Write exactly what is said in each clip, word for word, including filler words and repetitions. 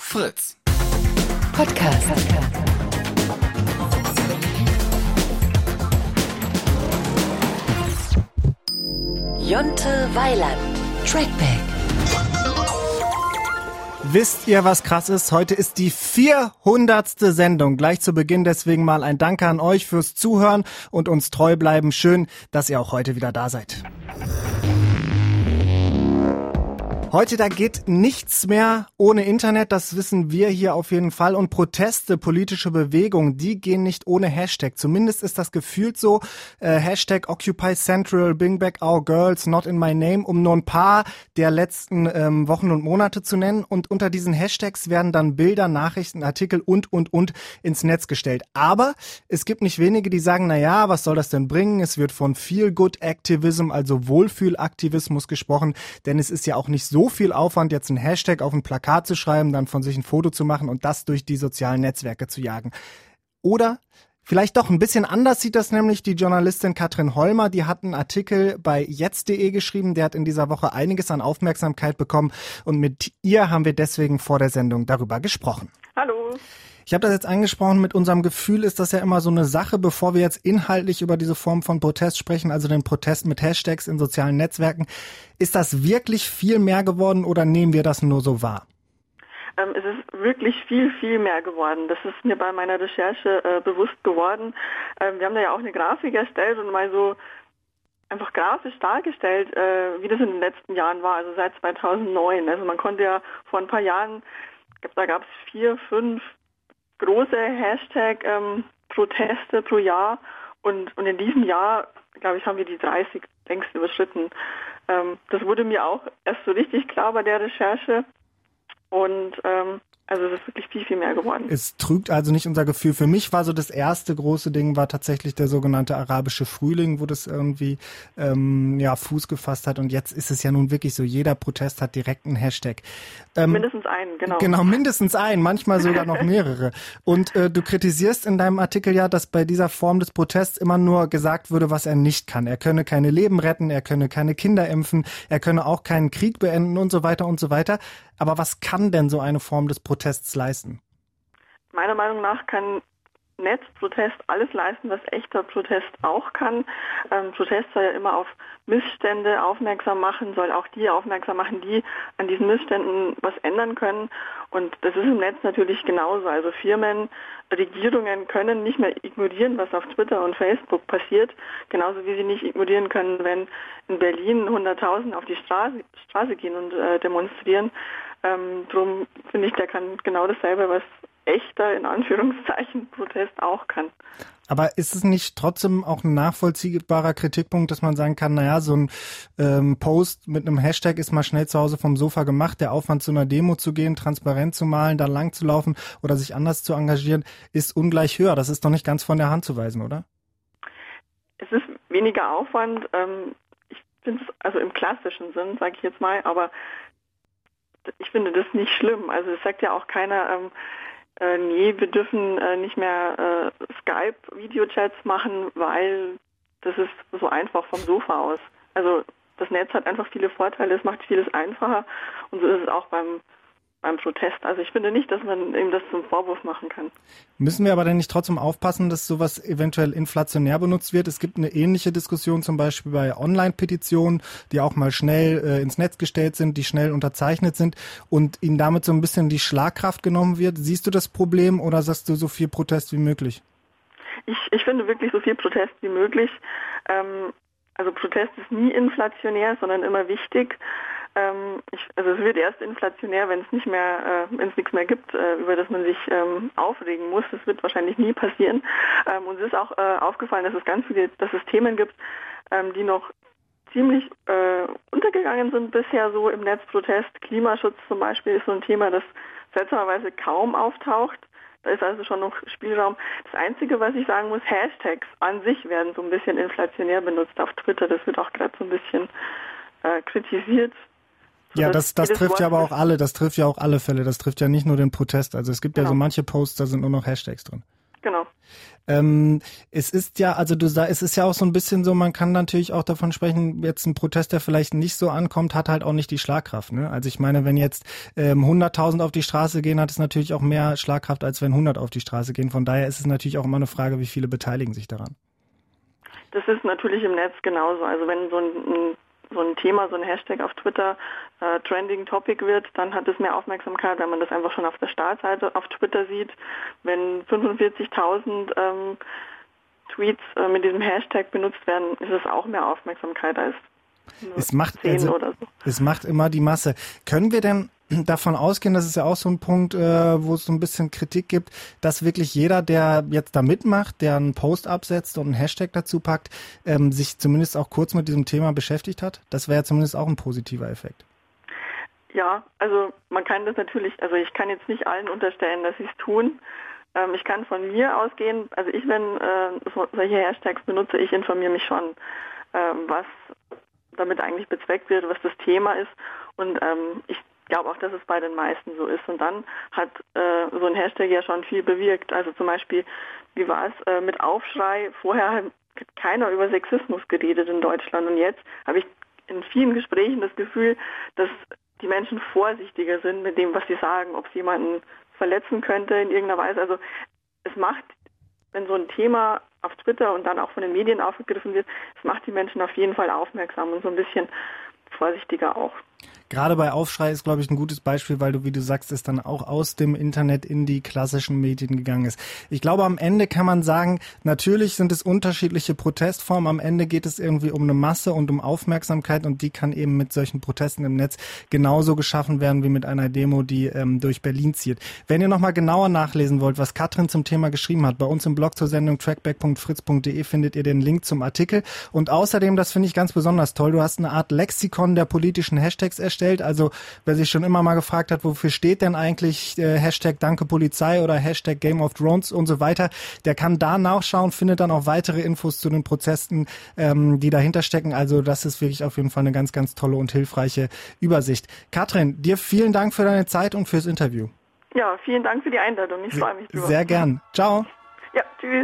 Fritz Podcast. Jonte Weiland. Trackback. Wisst ihr, was krass ist? Heute ist die vierhundertste Sendung. Gleich zu Beginn deswegen mal ein Danke an euch fürs Zuhören und uns treu bleiben. Schön, dass ihr auch heute wieder da seid. Heute, da geht nichts mehr ohne Internet, das wissen wir hier auf jeden Fall. Und Proteste, politische Bewegungen, die gehen nicht ohne Hashtag. Zumindest ist das gefühlt so. Äh, Hashtag Occupy Central, Bring Back Our Girls, Not in My Name, um nur ein paar der letzten ähm, Wochen und Monate zu nennen. Und unter diesen Hashtags werden dann Bilder, Nachrichten, Artikel und, und, und ins Netz gestellt. Aber es gibt nicht wenige, die sagen, na ja, was soll das denn bringen? Es wird von Feel-Good-Activism, also Wohlfühlaktivismus gesprochen, denn es ist ja auch nicht so so viel Aufwand, jetzt ein Hashtag auf ein Plakat zu schreiben, dann von sich ein Foto zu machen und das durch die sozialen Netzwerke zu jagen. Oder vielleicht doch ein bisschen anders sieht das nämlich die Journalistin Katrin Hollmer, die hat einen Artikel bei jetzt punkt de geschrieben, der hat in dieser Woche einiges an Aufmerksamkeit bekommen und mit ihr haben wir deswegen vor der Sendung darüber gesprochen. Hallo. Ich habe das jetzt angesprochen, mit unserem Gefühl ist das ja immer so eine Sache, bevor wir jetzt inhaltlich über diese Form von Protest sprechen, also den Protest mit Hashtags in sozialen Netzwerken. Ist das wirklich viel mehr geworden oder nehmen wir das nur so wahr? Ähm, es ist wirklich viel, viel mehr geworden. Das ist mir bei meiner Recherche äh, bewusst geworden. Ähm, wir haben da ja auch eine Grafik erstellt und mal so einfach grafisch dargestellt, äh, wie das in den letzten Jahren war, also seit zweitausendneun. Also man konnte ja vor ein paar Jahren, da gab es vier, fünf große Hashtag-Proteste ähm, pro Jahr und, und in diesem Jahr, glaube ich, haben wir die dreißig längst überschritten. Ähm, das wurde mir auch erst so richtig klar bei der Recherche und ähm, also es ist wirklich viel, viel mehr geworden. Es trügt also nicht unser Gefühl. Für mich war so das erste große Ding war tatsächlich der sogenannte arabische Frühling, wo das irgendwie ähm, ja Fuß gefasst hat. Und jetzt ist es ja nun wirklich so, jeder Protest hat direkt einen Hashtag. Ähm, mindestens einen, genau. Genau, mindestens einen, manchmal sogar noch mehrere. Und äh, du kritisierst in deinem Artikel ja, dass bei dieser Form des Protests immer nur gesagt würde, was er nicht kann. Er könne keine Leben retten, er könne keine Kinder impfen, er könne auch keinen Krieg beenden und so weiter und so weiter. Aber was kann denn so eine Form des Protests leisten? Meiner Meinung nach kann Netzprotest alles leisten, was echter Protest auch kann. Ähm, Protest soll ja immer auf Missstände aufmerksam machen, soll auch die aufmerksam machen, die an diesen Missständen was ändern können. Und das ist im Netz natürlich genauso. Also Firmen, Regierungen können nicht mehr ignorieren, was auf Twitter und Facebook passiert. Genauso wie sie nicht ignorieren können, wenn in Berlin hunderttausend auf die Straße, Straße gehen und äh, demonstrieren. Ähm, drum finde ich, der kann genau dasselbe, was echter, in Anführungszeichen, Protest auch kann. Aber ist es nicht trotzdem auch ein nachvollziehbarer Kritikpunkt, dass man sagen kann, naja, so ein ähm, Post mit einem Hashtag ist mal schnell zu Hause vom Sofa gemacht, der Aufwand zu einer Demo zu gehen, transparent zu malen, da lang zu laufen oder sich anders zu engagieren, ist ungleich höher. Das ist doch nicht ganz von der Hand zu weisen, oder? Es ist weniger Aufwand, ähm, ich finde es, also im klassischen Sinn, sage ich jetzt mal, aber ich finde das nicht schlimm. Also es sagt ja auch keiner, ähm, Äh, nee, wir dürfen äh, nicht mehr äh, Skype-Videochats machen, weil das ist so einfach vom Sofa aus. Also das Netz hat einfach viele Vorteile, es macht vieles einfacher und so ist es auch beim beim Protest. Also ich finde nicht, dass man ihm das zum Vorwurf machen kann. Müssen wir aber denn nicht trotzdem aufpassen, dass sowas eventuell inflationär benutzt wird? Es gibt eine ähnliche Diskussion zum Beispiel bei Online-Petitionen, die auch mal schnell äh, ins Netz gestellt sind, die schnell unterzeichnet sind und ihnen damit so ein bisschen die Schlagkraft genommen wird. Siehst du das Problem oder sagst du so viel Protest wie möglich? Ich, ich finde wirklich so viel Protest wie möglich. Ähm, also Protest ist nie inflationär, sondern immer wichtig. Ähm, ich, also es wird erst inflationär, wenn es nicht mehr, äh, wenn es nichts mehr gibt, äh, über das man sich ähm, aufregen muss. Das wird wahrscheinlich nie passieren. Ähm, uns ist auch äh, aufgefallen, dass es ganz viele, dass es Themen gibt, ähm, die noch ziemlich äh, untergegangen sind bisher so im Netzprotest. Klimaschutz zum Beispiel ist so ein Thema, das seltsamerweise kaum auftaucht. Da ist also schon noch Spielraum. Das Einzige, was ich sagen muss, Hashtags an sich werden so ein bisschen inflationär benutzt auf Twitter. Das wird auch gerade so ein bisschen äh, kritisiert. So, ja, das, das trifft ja aber auch alle, das trifft ja auch alle Fälle, das trifft ja nicht nur den Protest. Also es gibt genau. ja so manche Posts, da sind nur noch Hashtags drin. Genau. Ähm, es ist ja, also du sagst, es ist ja auch so ein bisschen so, man kann natürlich auch davon sprechen, jetzt ein Protest, der vielleicht nicht so ankommt, hat halt auch nicht die Schlagkraft. Ne? Also ich meine, wenn jetzt ähm, hunderttausend auf die Straße gehen, hat es natürlich auch mehr Schlagkraft, als wenn hundert auf die Straße gehen. Von daher ist es natürlich auch immer eine Frage, wie viele beteiligen sich daran. Das ist natürlich im Netz genauso. Also wenn so ein, so ein Thema, so ein Hashtag auf Twitter äh, Trending Topic wird, dann hat es mehr Aufmerksamkeit, wenn man das einfach schon auf der Startseite auf Twitter sieht. Wenn fünfundvierzigtausend ähm, Tweets äh, mit diesem Hashtag benutzt werden, ist es auch mehr Aufmerksamkeit als Es macht, zehn also, oder so. Es macht immer die Masse. Können wir denn davon ausgehen, das ist ja auch so ein Punkt, äh, wo es so ein bisschen Kritik gibt, dass wirklich jeder, der jetzt da mitmacht, der einen Post absetzt und einen Hashtag dazu packt, ähm, sich zumindest auch kurz mit diesem Thema beschäftigt hat? Das wäre ja zumindest auch ein positiver Effekt. Ja, also man kann das natürlich, also ich kann jetzt nicht allen unterstellen, dass sie es tun. Ähm, ich kann von mir ausgehen, also ich, wenn äh, so, solche Hashtags benutze, ich informiere mich schon, äh, was damit eigentlich bezweckt wird, was das Thema ist, und ähm, ich glaube auch, dass es bei den meisten so ist. Und dann hat äh, so ein Hashtag ja schon viel bewirkt. Also zum Beispiel, wie war es äh, mit Aufschrei? Vorher hat keiner über Sexismus geredet in Deutschland, und jetzt habe ich in vielen Gesprächen das Gefühl, dass die Menschen vorsichtiger sind mit dem, was sie sagen, ob es jemanden verletzen könnte in irgendeiner Weise. Also es macht, wenn so ein Thema auf Twitter und dann auch von den Medien aufgegriffen wird, es macht die Menschen auf jeden Fall aufmerksam und so ein bisschen vorsichtiger auch. Gerade bei Aufschrei ist, glaube ich, ein gutes Beispiel, weil du, wie du sagst, es dann auch aus dem Internet in die klassischen Medien gegangen ist. Ich glaube, am Ende kann man sagen, natürlich sind es unterschiedliche Protestformen. Am Ende geht es irgendwie um eine Masse und um Aufmerksamkeit, und die kann eben mit solchen Protesten im Netz genauso geschaffen werden wie mit einer Demo, die ähm, durch Berlin zieht. Wenn ihr nochmal genauer nachlesen wollt, was Katrin zum Thema geschrieben hat, bei uns im Blog zur Sendung trackback punkt fritz punkt de findet ihr den Link zum Artikel. Und außerdem, das finde ich ganz besonders toll, du hast eine Art Lexikon der politischen Hashtags erstellt. Also wer sich schon immer mal gefragt hat, wofür steht denn eigentlich äh, Hashtag Danke Polizei oder Hashtag Game of Thrones und so weiter, der kann da nachschauen, findet dann auch weitere Infos zu den Protesten, ähm, die dahinter stecken. Also das ist wirklich auf jeden Fall eine ganz, ganz tolle und hilfreiche Übersicht. Katrin, dir vielen Dank für deine Zeit und fürs Interview. Ja, vielen Dank für die Einladung. Ich freue mich drüber. Sehr gern. Ciao. Ja, tschüss.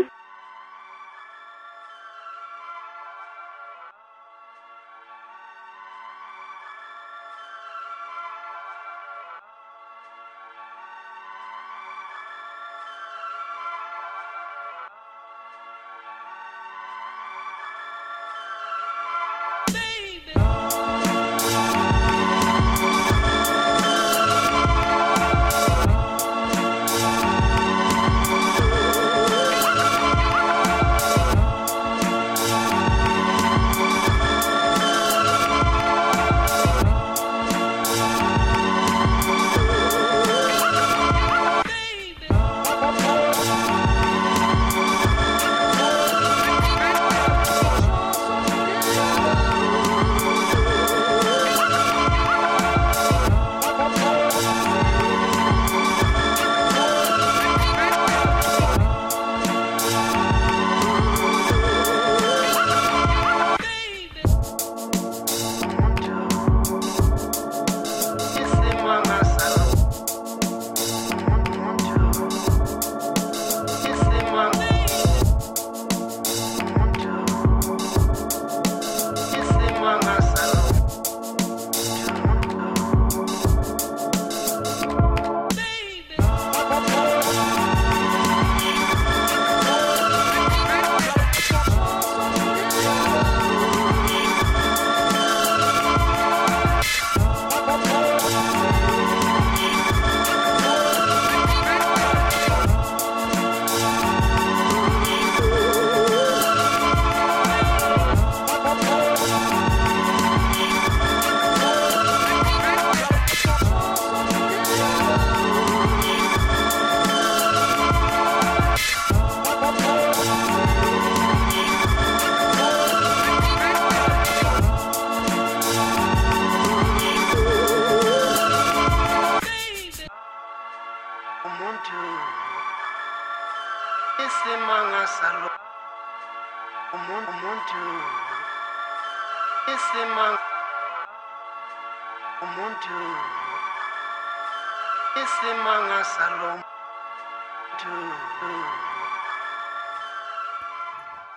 Isimanga Salom to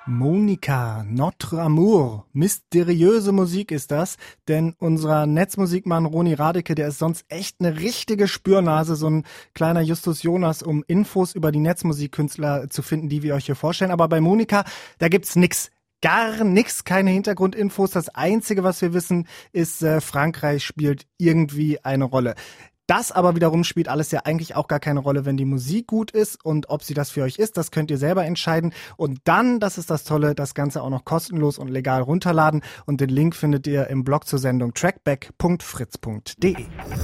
Monika, Notre Amour, mysteriöse Musik ist das, denn unser Netzmusikmann Roni Radeke, der ist sonst echt eine richtige Spürnase, so ein kleiner Justus Jonas, um Infos über die Netzmusikkünstler zu finden, die wir euch hier vorstellen. Aber bei Monika, da gibt's nix. Gar nix, keine Hintergrundinfos. Das Einzige, was wir wissen, ist, äh, Frankreich spielt irgendwie eine Rolle. Das aber wiederum spielt alles ja eigentlich auch gar keine Rolle, wenn die Musik gut ist, und ob sie das für euch ist, das könnt ihr selber entscheiden. Und dann, das ist das Tolle, das Ganze auch noch kostenlos und legal runterladen, und den Link findet ihr im Blog zur Sendung trackback punkt fritz punkt de.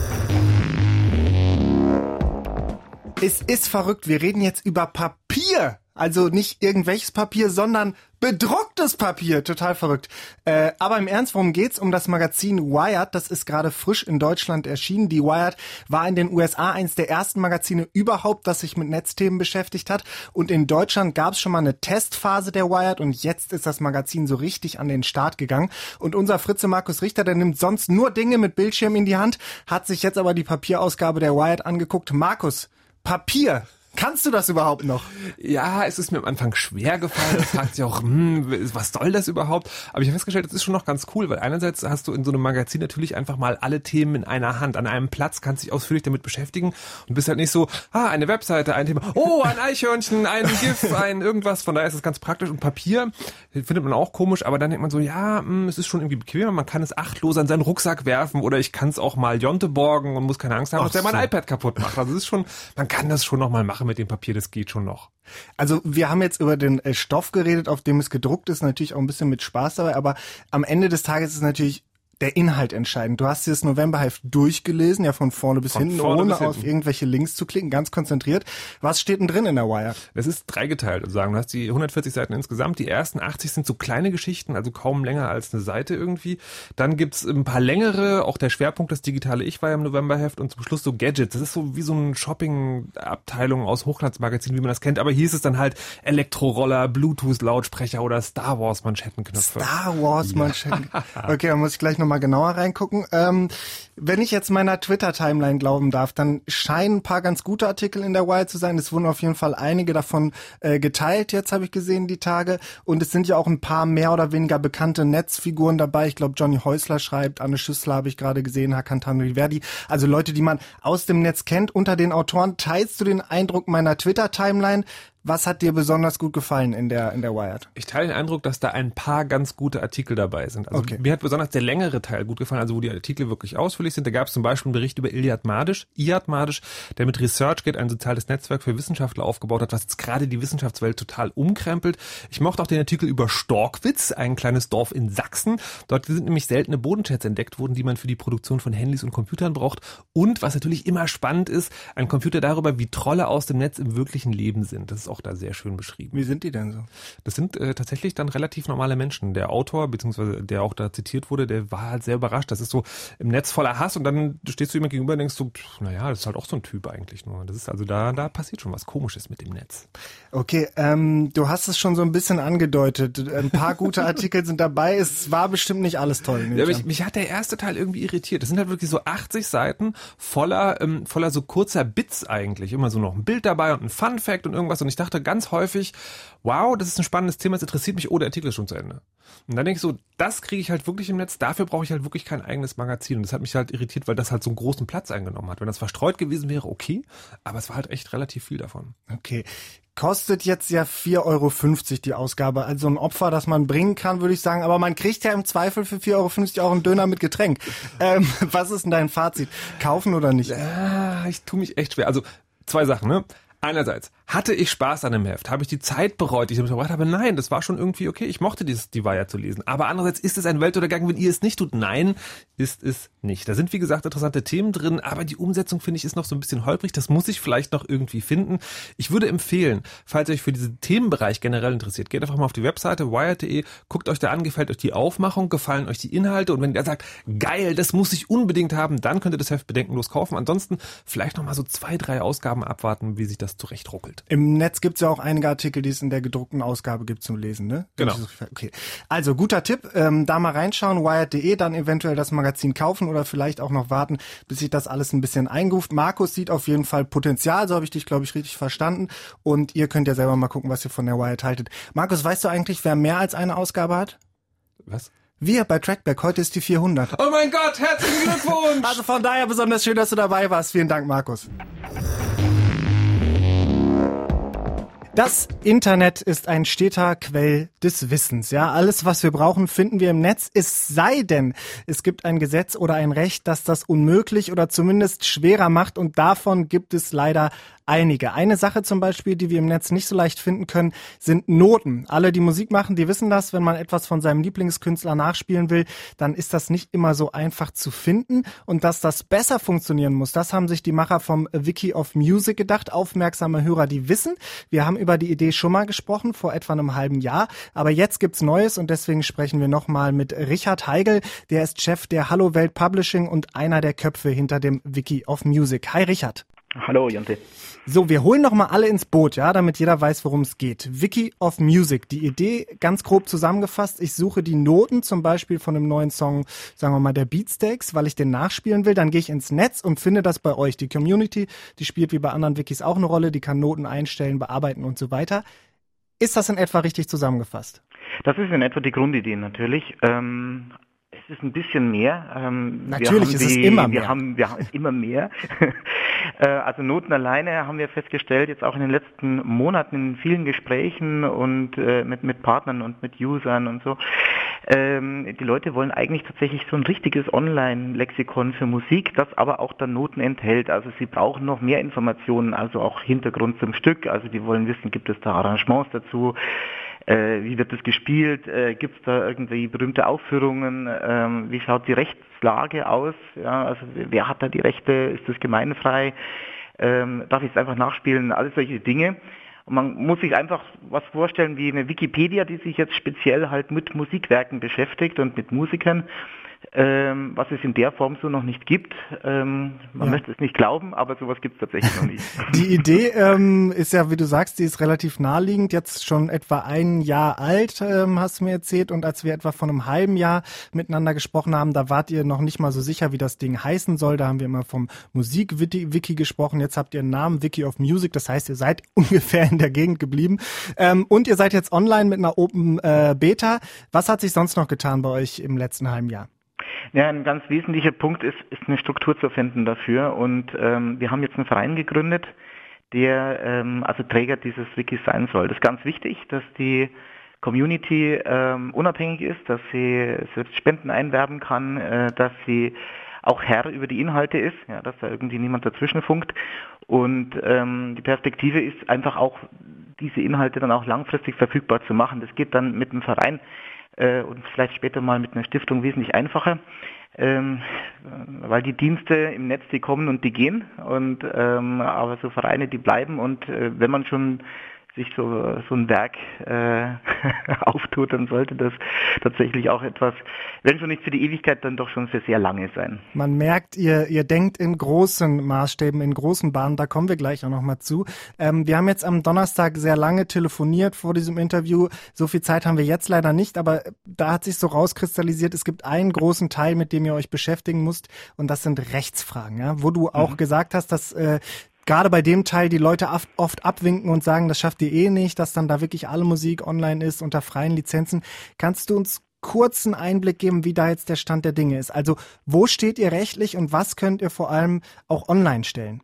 Es ist verrückt, wir reden jetzt über Papier. Also nicht irgendwelches Papier, sondern bedrucktes Papier. Total verrückt. Äh, aber im Ernst, worum geht's? Um das Magazin Wired. Das ist gerade frisch in Deutschland erschienen. Die Wired war in den U S A eins der ersten Magazine überhaupt, das sich mit Netzthemen beschäftigt hat. Und in Deutschland gab's schon mal eine Testphase der Wired. Und jetzt ist das Magazin so richtig an den Start gegangen. Und unser Fritze Markus Richter, der nimmt sonst nur Dinge mit Bildschirm in die Hand, hat sich jetzt aber die Papierausgabe der Wired angeguckt. Markus, Papier. Kannst du das überhaupt noch? Ja, es ist mir am Anfang schwer gefallen. Es fragt sich auch, hm, was soll das überhaupt? Aber ich habe festgestellt, das ist schon noch ganz cool, weil einerseits hast du in so einem Magazin natürlich einfach mal alle Themen in einer Hand, an einem Platz, kannst dich ausführlich damit beschäftigen und bist halt nicht so, ah, eine Webseite, ein Thema, oh, ein Eichhörnchen, ein GIF, ein irgendwas. Von daher ist es ganz praktisch. Und Papier findet man auch komisch, aber dann denkt man so, ja, mh, es ist schon irgendwie bequemer, man kann es achtlos an seinen Rucksack werfen oder ich kann es auch mal Jonte borgen und muss keine Angst haben, dass der so. mein iPad kaputt macht. Also es ist schon, man kann das schon noch mal machen mit dem Papier, das geht schon noch. Also wir haben jetzt über den äh, Stoff geredet, auf dem es gedruckt ist, natürlich auch ein bisschen mit Spaß dabei, aber am Ende des Tages ist es natürlich der Inhalt entscheidend. Du hast dir das Novemberheft durchgelesen, ja von vorne bis von hinten, vorne ohne bis auf hinten. irgendwelche Links zu klicken, ganz konzentriert. Was steht denn drin in der Wire? Das ist dreigeteilt, also sagen. Du hast die hundertvierzig Seiten insgesamt. Die ersten achtzig sind so kleine Geschichten, also kaum länger als eine Seite irgendwie. Dann gibt's ein paar längere, auch der Schwerpunkt, das digitale Ich war ja im Novemberheft, und zum Schluss so Gadgets. Das ist so wie so eine Shopping-Abteilung aus Hochglanzmagazinen, wie man das kennt. Aber hier ist es dann halt Elektroroller, Bluetooth-Lautsprecher oder Star Wars-Manschettenknöpfe. Star Wars-Manschetten. Ja. Okay, dann muss ich gleich noch mal genauer reingucken. Ähm, wenn ich jetzt meiner Twitter-Timeline glauben darf, dann scheinen ein paar ganz gute Artikel in der Wired zu sein. Es wurden auf jeden Fall einige davon äh, geteilt, jetzt habe ich gesehen, die Tage. Und es sind ja auch ein paar mehr oder weniger bekannte Netzfiguren dabei. Ich glaube, Johnny Häusler schreibt, Anne Schüssler habe ich gerade gesehen, Hakan Tanriverdi. Also Leute, die man aus dem Netz kennt. Unter den Autoren teilst du den Eindruck meiner Twitter-Timeline. Was hat dir besonders gut gefallen in der in der Wired? Ich teile den Eindruck, dass da ein paar ganz gute Artikel dabei sind. Also okay. Mir hat besonders der längere Teil gut gefallen, also wo die Artikel wirklich ausführlich sind. Da gab es zum Beispiel einen Bericht über Iliad Madisch, Iyad Madisch, der mit ResearchGate ein soziales Netzwerk für Wissenschaftler aufgebaut hat, was jetzt gerade die Wissenschaftswelt total umkrempelt. Ich mochte auch den Artikel über Storkwitz, ein kleines Dorf in Sachsen. Dort sind nämlich seltene Bodenschätze entdeckt worden, die man für die Produktion von Handys und Computern braucht. Und was natürlich immer spannend ist, ein Computer darüber, wie Trolle aus dem Netz im wirklichen Leben sind. Das ist auch da sehr schön beschrieben. Wie sind die denn so? Das sind äh, tatsächlich dann relativ normale Menschen. Der Autor, beziehungsweise der auch da zitiert wurde, der war halt sehr überrascht. Das ist so im Netz voller Hass, und dann stehst du jemand gegenüber und denkst so, pff, naja, das ist halt auch so ein Typ eigentlich nur. Das ist also da, da passiert schon was Komisches mit dem Netz. Okay, ähm, du hast es schon so ein bisschen angedeutet. Ein paar gute Artikel sind dabei. Es war bestimmt nicht alles toll. Ja, aber ich, mich hat der erste Teil irgendwie irritiert. Das sind halt wirklich so achtzig Seiten voller, ähm, voller so kurzer Bits eigentlich. Immer so noch ein Bild dabei und ein Fun-Fact und irgendwas. Und ich dachte ganz häufig, wow, das ist ein spannendes Thema, das interessiert mich, oh, der Artikel ist schon zu Ende. Und dann denke ich so, das kriege ich halt wirklich im Netz, dafür brauche ich halt wirklich kein eigenes Magazin. Und das hat mich halt irritiert, weil das halt so einen großen Platz eingenommen hat. Wenn das verstreut gewesen wäre, okay, aber es war halt echt relativ viel davon. Okay. Kostet jetzt ja vier Euro fünfzig die Ausgabe, also ein Opfer, das man bringen kann, würde ich sagen. Aber man kriegt ja im Zweifel für vier Euro fünfzig auch einen Döner mit Getränk. Ähm, was ist denn dein Fazit? Kaufen oder nicht? Ja, ich tue mich echt schwer. Also zwei Sachen, ne? Einerseits, hatte ich Spaß an dem Heft? Habe ich die Zeit bereut, die ich damit verbracht habe? Nein, das war schon irgendwie okay. Ich mochte dieses, die Wired zu lesen. Aber andererseits, ist es ein Weltuntergang, wenn ihr es nicht tut? Nein, ist es nicht. Da sind, wie gesagt, interessante Themen drin, aber die Umsetzung, finde ich, ist noch so ein bisschen holprig. Das muss ich vielleicht noch irgendwie finden. Ich würde empfehlen, falls ihr euch für diesen Themenbereich generell interessiert, geht einfach mal auf die Webseite wired punkt de, guckt euch da an, gefällt euch die Aufmachung, gefallen euch die Inhalte, und wenn ihr sagt, geil, das muss ich unbedingt haben, dann könnt ihr das Heft bedenkenlos kaufen. Ansonsten vielleicht noch mal so zwei, drei Ausgaben abwarten, wie sich das zurechtruckelt. Im Netz gibt's ja auch einige Artikel, die es in der gedruckten Ausgabe gibt zum Lesen, ne? Genau. Okay. Also, guter Tipp. Ähm, da mal reinschauen, wired punkt de, dann eventuell das Magazin kaufen oder vielleicht auch noch warten, bis sich das alles ein bisschen einruft. Markus sieht auf jeden Fall Potenzial, so habe ich dich, glaube ich, richtig verstanden. Und ihr könnt ja selber mal gucken, was ihr von der Wired haltet. Markus, weißt du eigentlich, wer mehr als eine Ausgabe hat? Was? Wir bei Trackback. Heute ist die vierhundert. Oh mein Gott, herzlichen Glückwunsch! Also von daher besonders schön, dass du dabei warst. Vielen Dank, Markus. Das Internet ist ein steter Quell des Wissens. Ja, alles, was wir brauchen, finden wir im Netz. Es sei denn, es gibt ein Gesetz oder ein Recht, das das unmöglich oder zumindest schwerer macht. Und davon gibt es leider einige. Eine Sache zum Beispiel, die wir im Netz nicht so leicht finden können, sind Noten. Alle, die Musik machen, die wissen das. Wenn man etwas von seinem Lieblingskünstler nachspielen will, dann ist das nicht immer so einfach zu finden. Und dass das besser funktionieren muss, das haben sich die Macher vom Wiki of Music gedacht. Aufmerksame Hörer, die wissen. Wir haben über die Idee schon mal gesprochen, vor etwa einem halben Jahr. Aber jetzt gibt's Neues und deswegen sprechen wir nochmal mit Richard Heigl. Der ist Chef der Hallo Welt Publishing und einer der Köpfe hinter dem Wiki of Music. Hi Richard. Hallo Jonte. So, wir holen noch mal alle ins Boot, ja, damit jeder weiß, worum es geht. Wiki of Music, die Idee ganz grob zusammengefasst. Ich suche die Noten zum Beispiel von einem neuen Song, sagen wir mal der Beatsteaks, weil ich den nachspielen will. Dann gehe ich ins Netz und finde das bei euch. Die Community, die spielt wie bei anderen Wikis auch eine Rolle. Die kann Noten einstellen, bearbeiten und so weiter. Ist das in etwa richtig zusammengefasst? Das ist in etwa die Grundidee natürlich. Ähm Es ist ein bisschen mehr. Ähm, Natürlich wir ist die, es immer mehr. Wir haben, wir haben immer mehr. äh, also Noten alleine haben wir festgestellt, jetzt auch in den letzten Monaten in vielen Gesprächen und äh, mit, mit Partnern und mit Usern und so. Ähm, die Leute wollen eigentlich tatsächlich so ein richtiges Online-Lexikon für Musik, das aber auch dann Noten enthält. Also sie brauchen noch mehr Informationen, also auch Hintergrund zum Stück. Also die wollen wissen, gibt es da Arrangements dazu? Äh, wie wird das gespielt? Äh, Gibt es da irgendwie berühmte Aufführungen? Ähm, wie schaut die Rechtslage aus? Ja, also wer hat da die Rechte? Ist das gemeinfrei? Ähm, darf ich es einfach nachspielen? Alles solche Dinge. Und man muss sich einfach was vorstellen wie eine Wikipedia, die sich jetzt speziell halt mit Musikwerken beschäftigt und mit Musikern. Ähm, was es in der Form so noch nicht gibt. Ähm, man ja. möchte es nicht glauben, aber sowas gibt es tatsächlich noch nicht. Die Idee ähm, ist ja, wie du sagst, die ist relativ naheliegend, jetzt schon etwa ein Jahr alt, ähm, hast du mir erzählt. Und als wir etwa vor einem halben Jahr miteinander gesprochen haben, da wart ihr noch nicht mal so sicher, wie das Ding heißen soll. Da haben wir immer vom Musik-Wiki gesprochen. Jetzt habt ihr einen Namen, Wiki of Music. Das heißt, ihr seid ungefähr in der Gegend geblieben. Ähm, und ihr seid jetzt online mit einer Open äh, Beta. Was hat sich sonst noch getan bei euch im letzten halben Jahr? Ja, ein ganz wesentlicher Punkt ist, ist eine Struktur zu finden dafür. Und ähm, wir haben jetzt einen Verein gegründet, der ähm, also Träger dieses Wikis sein soll. Das ist ganz wichtig, dass die Community ähm, unabhängig ist, dass sie selbst Spenden einwerben kann, äh, dass sie auch Herr über die Inhalte ist, ja, dass da irgendwie niemand dazwischen funkt. Und ähm, die Perspektive ist einfach auch, diese Inhalte dann auch langfristig verfügbar zu machen. Das geht dann mit dem Verein und vielleicht später mal mit einer Stiftung wesentlich einfacher, ähm, weil die Dienste im Netz, die kommen und die gehen, und ähm, aber so Vereine, die bleiben, und äh, wenn man schon sich so so ein Werk äh, auftut, dann sollte das tatsächlich auch etwas, wenn schon nicht für die Ewigkeit, dann doch schon für sehr lange sein. Man merkt, ihr ihr denkt in großen Maßstäben, in großen Bahnen, da kommen wir gleich auch noch mal zu. Ähm, wir haben jetzt am Donnerstag sehr lange telefoniert vor diesem Interview. So viel Zeit haben wir jetzt leider nicht, aber da hat sich so rauskristallisiert, es gibt einen großen Teil, mit dem ihr euch beschäftigen müsst, und das sind Rechtsfragen, ja, wo du auch mhm. gesagt hast, dass äh, gerade bei dem Teil die Leute oft abwinken und sagen, das schafft ihr eh nicht, dass dann da wirklich alle Musik online ist unter freien Lizenzen. Kannst du uns kurz einen Einblick geben, wie da jetzt der Stand der Dinge ist? Also wo steht ihr rechtlich und was könnt ihr vor allem auch online stellen?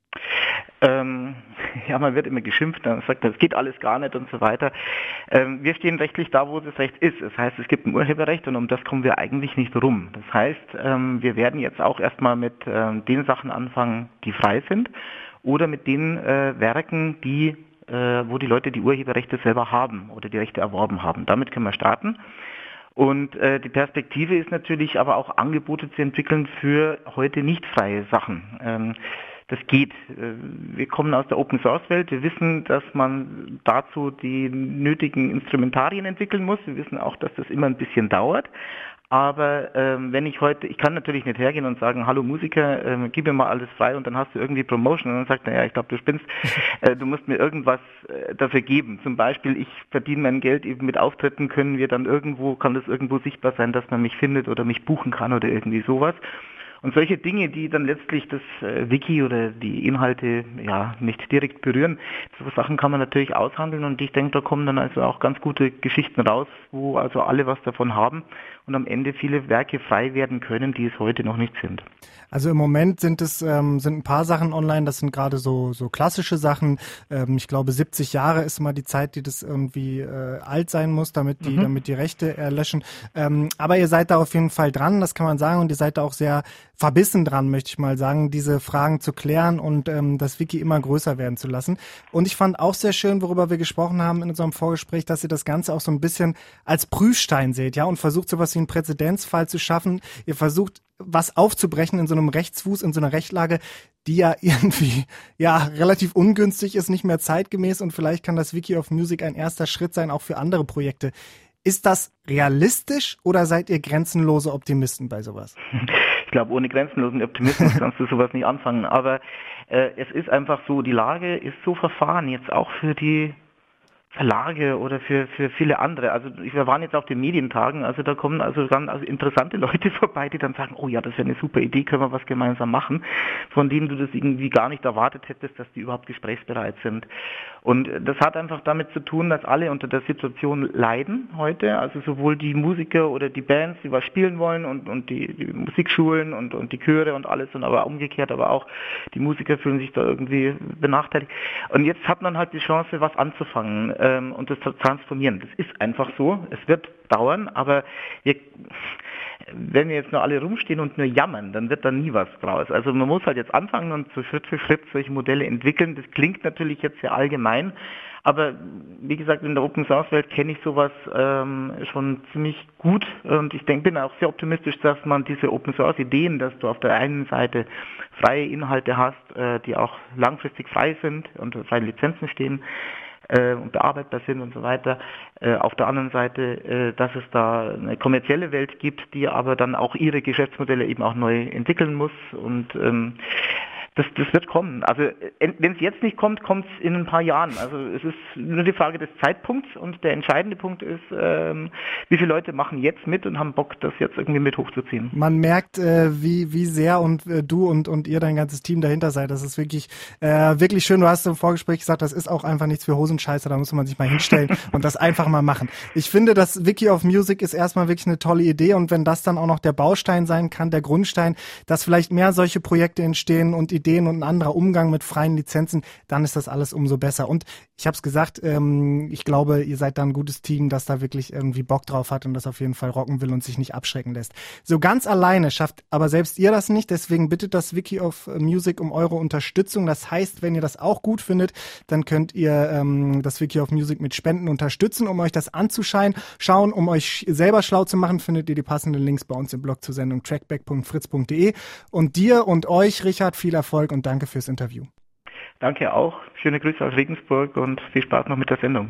Ähm, ja, man wird immer geschimpft, man sagt, das geht alles gar nicht und so weiter. Ähm, wir stehen rechtlich da, wo das Recht ist. Das heißt, es gibt ein Urheberrecht, und um das kommen wir eigentlich nicht rum. Das heißt, ähm, wir werden jetzt auch erstmal mit ähm, den Sachen anfangen, die frei sind, oder mit den äh, Werken, die, äh, wo die Leute die Urheberrechte selber haben oder die Rechte erworben haben. Damit können wir starten. Und äh, die Perspektive ist natürlich aber auch, Angebote zu entwickeln für heute nicht freie Sachen. Ähm, das geht. Wir kommen aus der Open-Source-Welt. Wir wissen, dass man dazu die nötigen Instrumentarien entwickeln muss. Wir wissen auch, dass das immer ein bisschen dauert. Aber ähm, wenn ich heute, ich kann natürlich nicht hergehen und sagen, hallo Musiker, ähm, gib mir mal alles frei und dann hast du irgendwie Promotion und dann sagt er, ja, ich glaube, du spinnst, äh, du musst mir irgendwas äh, dafür geben. Zum Beispiel, ich verdiene mein Geld eben mit Auftritten, können wir dann irgendwo, kann das irgendwo sichtbar sein, dass man mich findet oder mich buchen kann oder irgendwie sowas. Und solche Dinge, die dann letztlich das äh, Wiki oder die Inhalte ja nicht direkt berühren, so Sachen kann man natürlich aushandeln und ich denke, da kommen dann also auch ganz gute Geschichten raus, wo also alle was davon haben und am Ende viele Werke frei werden können, die es heute noch nicht sind. Also im Moment sind es ähm, sind ein paar Sachen online, das sind gerade so so klassische Sachen. Ähm, ich glaube siebzig Jahre ist mal die Zeit, die das irgendwie äh, alt sein muss, damit die mhm. damit die Rechte erlöschen. Ähm, aber ihr seid da auf jeden Fall dran, das kann man sagen, und ihr seid da auch sehr verbissen dran, möchte ich mal sagen, diese Fragen zu klären und ähm, das Wiki immer größer werden zu lassen. Und ich fand auch sehr schön, worüber wir gesprochen haben in unserem Vorgespräch, dass ihr das Ganze auch so ein bisschen als Prüfstein seht, ja, und versucht sowas wie einen Präzedenzfall zu schaffen. Ihr versucht was aufzubrechen in so einem Rechtsfuß, in so einer Rechtlage, die ja irgendwie ja relativ ungünstig ist, nicht mehr zeitgemäß, und vielleicht kann das Wiki of Music ein erster Schritt sein, auch für andere Projekte. Ist das realistisch oder seid ihr grenzenlose Optimisten bei sowas? Ich glaube, ohne grenzenlosen Optimismus kannst du sowas nicht anfangen, aber äh, es ist einfach so, die Lage ist so verfahren, jetzt auch für die Verlage oder für für viele andere. Also wir waren jetzt auf den Medientagen, also da kommen also dann also interessante Leute vorbei, die dann sagen, oh ja, das wäre eine super Idee, können wir was gemeinsam machen, von denen du das irgendwie gar nicht erwartet hättest, dass die überhaupt gesprächsbereit sind. Und das hat einfach damit zu tun, dass alle unter der Situation leiden heute, also sowohl die Musiker oder die Bands, die was spielen wollen und und die, die Musikschulen und und die Chöre und alles, und aber umgekehrt, aber auch die Musiker fühlen sich da irgendwie benachteiligt. Und jetzt hat man halt die Chance, was anzufangen und das zu transformieren. Das ist einfach so. Es wird dauern, aber wir, wenn wir jetzt nur alle rumstehen und nur jammern, dann wird da nie was draus. Also man muss halt jetzt anfangen und so Schritt für Schritt solche Modelle entwickeln. Das klingt natürlich jetzt sehr allgemein, aber wie gesagt, in der Open-Source-Welt kenne ich sowas ähm, schon ziemlich gut und ich denke, bin auch sehr optimistisch, dass man diese Open-Source-Ideen, dass du auf der einen Seite freie Inhalte hast, äh, die auch langfristig frei sind und freie Lizenzen stehen, und bearbeitbar sind und so weiter. Äh, auf der anderen Seite, äh, dass es da eine kommerzielle Welt gibt, die aber dann auch ihre Geschäftsmodelle eben auch neu entwickeln muss und ähm, das, das wird kommen. Also wenn es jetzt nicht kommt, kommt es in ein paar Jahren. Also es ist nur die Frage des Zeitpunkts und der entscheidende Punkt ist, ähm, wie viele Leute machen jetzt mit und haben Bock, das jetzt irgendwie mit hochzuziehen. Man merkt, äh, wie wie sehr und äh, du und und ihr, dein ganzes Team dahinter seid. Das ist wirklich äh, wirklich schön. Du hast im Vorgespräch gesagt, das ist auch einfach nichts für Hosenscheißer. Da muss man sich mal hinstellen und das einfach mal machen. Ich finde, das Wiki of Music ist erstmal wirklich eine tolle Idee, und wenn das dann auch noch der Baustein sein kann, der Grundstein, dass vielleicht mehr solche Projekte entstehen und Ideen und ein anderer Umgang mit freien Lizenzen, dann ist das alles umso besser. Und ich habe es gesagt, ähm, ich glaube, ihr seid da ein gutes Team, das da wirklich irgendwie Bock drauf hat und das auf jeden Fall rocken will und sich nicht abschrecken lässt. So ganz alleine schafft aber selbst ihr das nicht, deswegen bittet das Wiki of Music um eure Unterstützung. Das heißt, wenn ihr das auch gut findet, dann könnt ihr ähm, das Wiki of Music mit Spenden unterstützen, um euch das anzuschauen. Schauen, um euch selber schlau zu machen, findet ihr die passenden Links bei uns im Blog zur Sendung trackback punkt fritz punkt de. Und dir und euch, Richard, viel Erfolg und danke fürs Interview. Danke auch. Schöne Grüße aus Regensburg und viel Spaß noch mit der Sendung.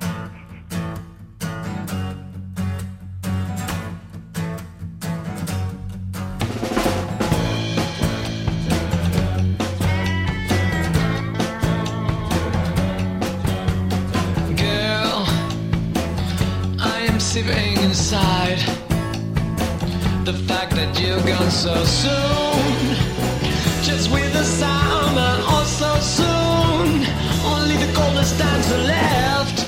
Girl, I am sitting inside. The fact that you're gone so soon, just with a sound, but also soon. Only the coldest times are left.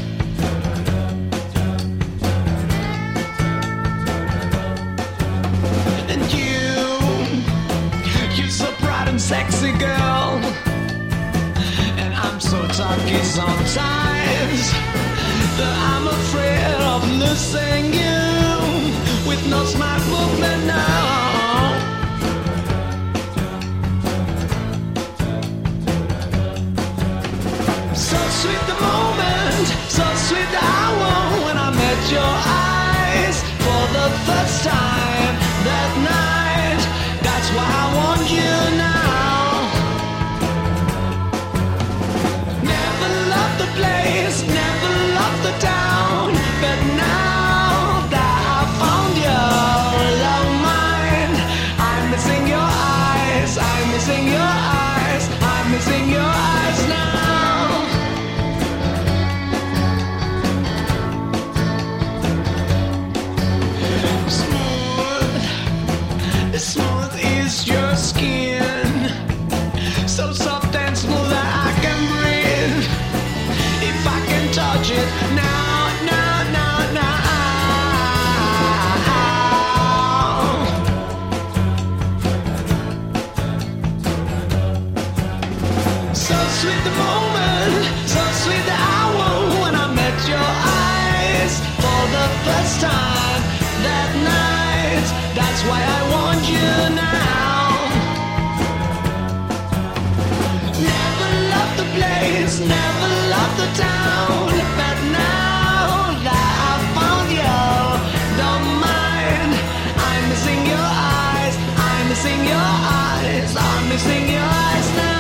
And you, you're so proud and sexy, girl. And I'm so talky sometimes that I'm afraid of losing you with no smart movement now. So sweet the moment, so sweet the hour when I met your eyes for the first time that night. That's why I want you now. Never loved the place, never loved the town, but now that I found you, So sweet the moment, so sweet the hour when I met your eyes for the first time that night. That's why I want you now. Never loved the place, never loved the town, but now that I found you, don't mind. I'm missing your eyes, I'm missing your eyes, I'm missing your eyes now.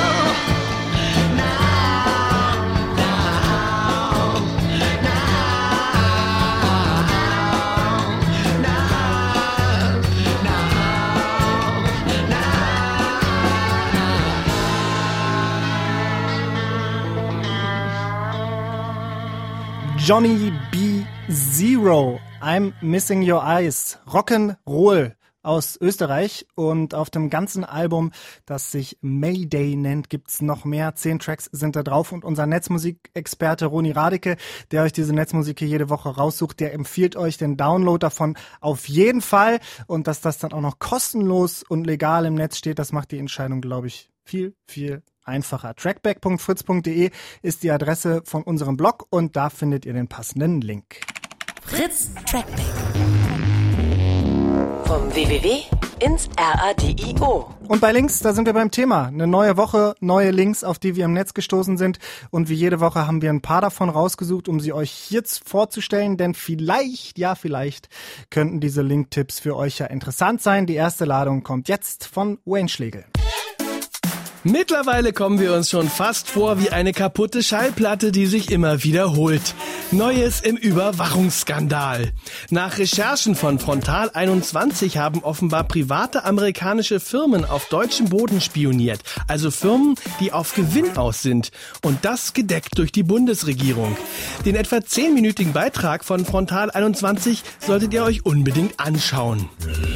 Johnny B. Zero, I'm Missing Your Eyes, Rock'n'Roll aus Österreich, und auf dem ganzen Album, das sich Mayday nennt, gibt's noch mehr. Zehn Tracks sind da drauf, und unser Netzmusikexperte Roni Radeke, der euch diese Netzmusik hier jede Woche raussucht, der empfiehlt euch den Download davon auf jeden Fall, und dass das dann auch noch kostenlos und legal im Netz steht, das macht die Entscheidung, glaube ich, viel, viel einfacher. trackback punkt fritz punkt de ist die Adresse von unserem Blog, und da findet ihr den passenden Link. Fritz Trackback. Vom W W W ins Radio. Und bei Links, da sind wir beim Thema. Eine neue Woche, neue Links, auf die wir im Netz gestoßen sind. Und wie jede Woche haben wir ein paar davon rausgesucht, um sie euch jetzt vorzustellen. Denn vielleicht, ja vielleicht, könnten diese Link-Tipps für euch ja interessant sein. Die erste Ladung kommt jetzt von Wayne Schlegel. Mittlerweile kommen wir uns schon fast vor wie eine kaputte Schallplatte, die sich immer wiederholt. Neues im Überwachungsskandal. Nach Recherchen von Frontal einundzwanzig haben offenbar private amerikanische Firmen auf deutschem Boden spioniert. Also Firmen, die auf Gewinn aus sind. Und das gedeckt durch die Bundesregierung. Den etwa zehnminütigen Beitrag von Frontal einundzwanzig solltet ihr euch unbedingt anschauen.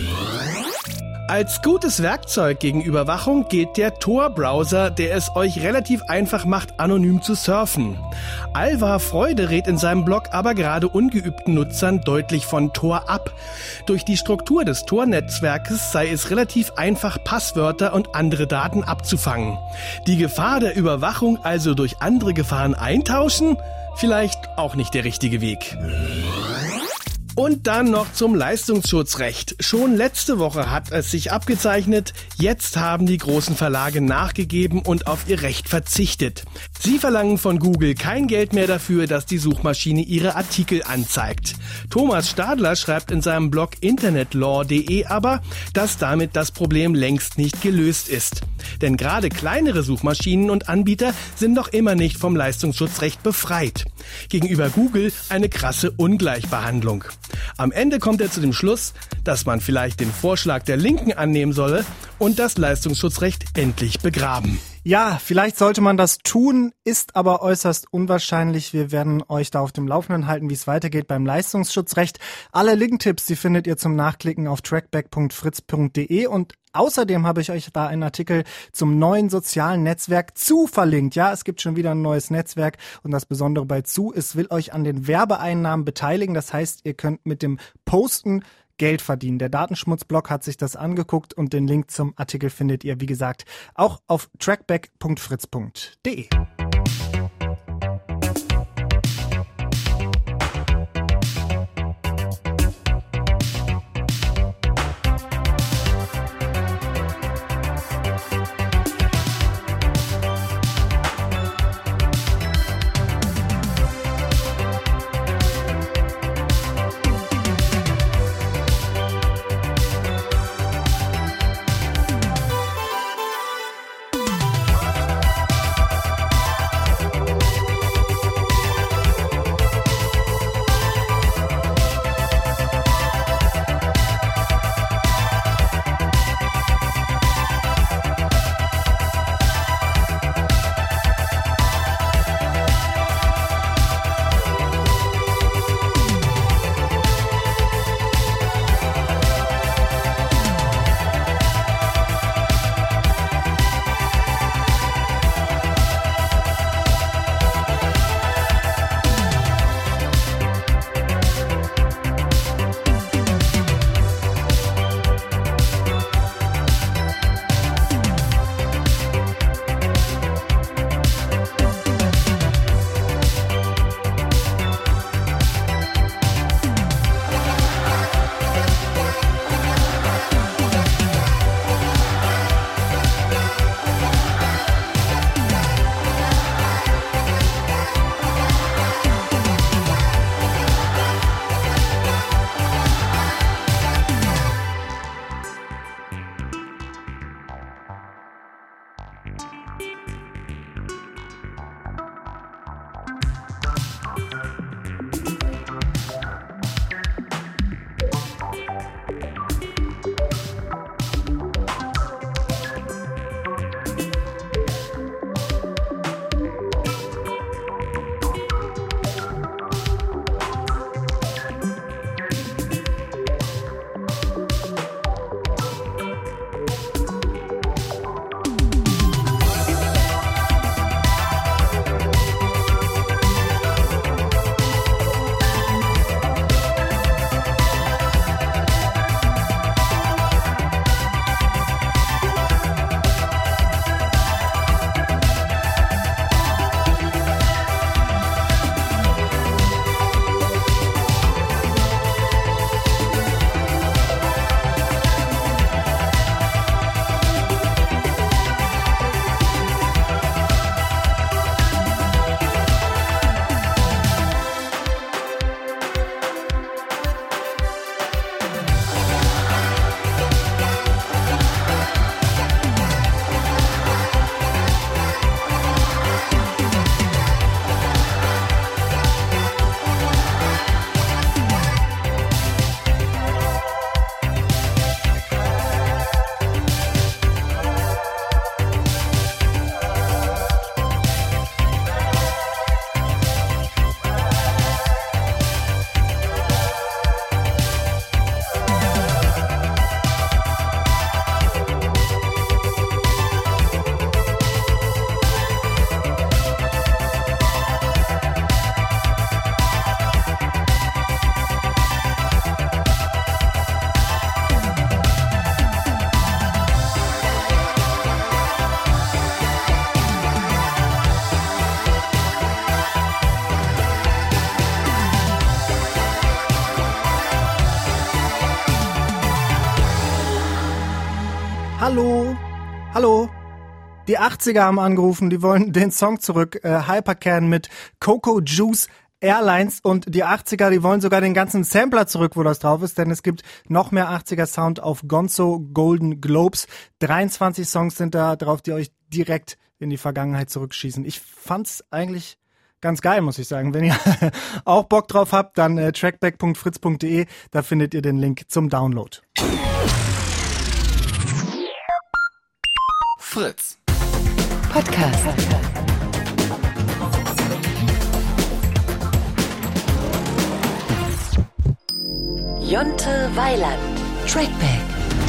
Als gutes Werkzeug gegen Überwachung gilt der Tor-Browser, der es euch relativ einfach macht, anonym zu surfen. Alvar Freude rät in seinem Blog aber gerade ungeübten Nutzern deutlich von Tor ab. Durch die Struktur des Tor-Netzwerkes sei es relativ einfach, Passwörter und andere Daten abzufangen. Die Gefahr der Überwachung also durch andere Gefahren eintauschen? Vielleicht auch nicht der richtige Weg. Und dann noch zum Leistungsschutzrecht. Schon letzte Woche hat es sich abgezeichnet, jetzt haben die großen Verlage nachgegeben und auf ihr Recht verzichtet. Sie verlangen von Google kein Geld mehr dafür, dass die Suchmaschine ihre Artikel anzeigt. Thomas Stadler schreibt in seinem Blog internetlaw punkt de aber, dass damit das Problem längst nicht gelöst ist. Denn gerade kleinere Suchmaschinen und Anbieter sind noch immer nicht vom Leistungsschutzrecht befreit. Gegenüber Google eine krasse Ungleichbehandlung. Am Ende kommt er zu dem Schluss, dass man vielleicht den Vorschlag der Linken annehmen solle und das Leistungsschutzrecht endlich begraben. Ja, vielleicht sollte man das tun, ist aber äußerst unwahrscheinlich. Wir werden euch da auf dem Laufenden halten, wie es weitergeht beim Leistungsschutzrecht. Alle Link-Tipps, die findet ihr zum Nachklicken auf trackback punkt fritz punkt de, und außerdem habe ich euch da einen Artikel zum neuen sozialen Netzwerk Zu verlinkt. Ja, es gibt schon wieder ein neues Netzwerk, und das Besondere bei Zu, es will euch an den Werbeeinnahmen beteiligen. Das heißt, ihr könnt mit dem Posten Geld verdienen. Der Datenschmutzblog hat sich das angeguckt, und den Link zum Artikel findet ihr, wie gesagt, auch auf trackback punkt fritz punkt de. Hallo. Die achtziger haben angerufen, die wollen den Song zurück, äh, Hypercan mit Coco Juice Airlines, und die achtziger, die wollen sogar den ganzen Sampler zurück, wo das drauf ist, denn es gibt noch mehr achtziger Sound auf Gonzo Golden Globes. dreiundzwanzig Songs sind da drauf, die euch direkt in die Vergangenheit zurückschießen. Ich fand's eigentlich ganz geil, muss ich sagen. Wenn ihr auch Bock drauf habt, dann äh, trackback punkt fritz punkt de, da findet ihr den Link zum Download. Fritz Podcast. Jonte Weiland. Trackback.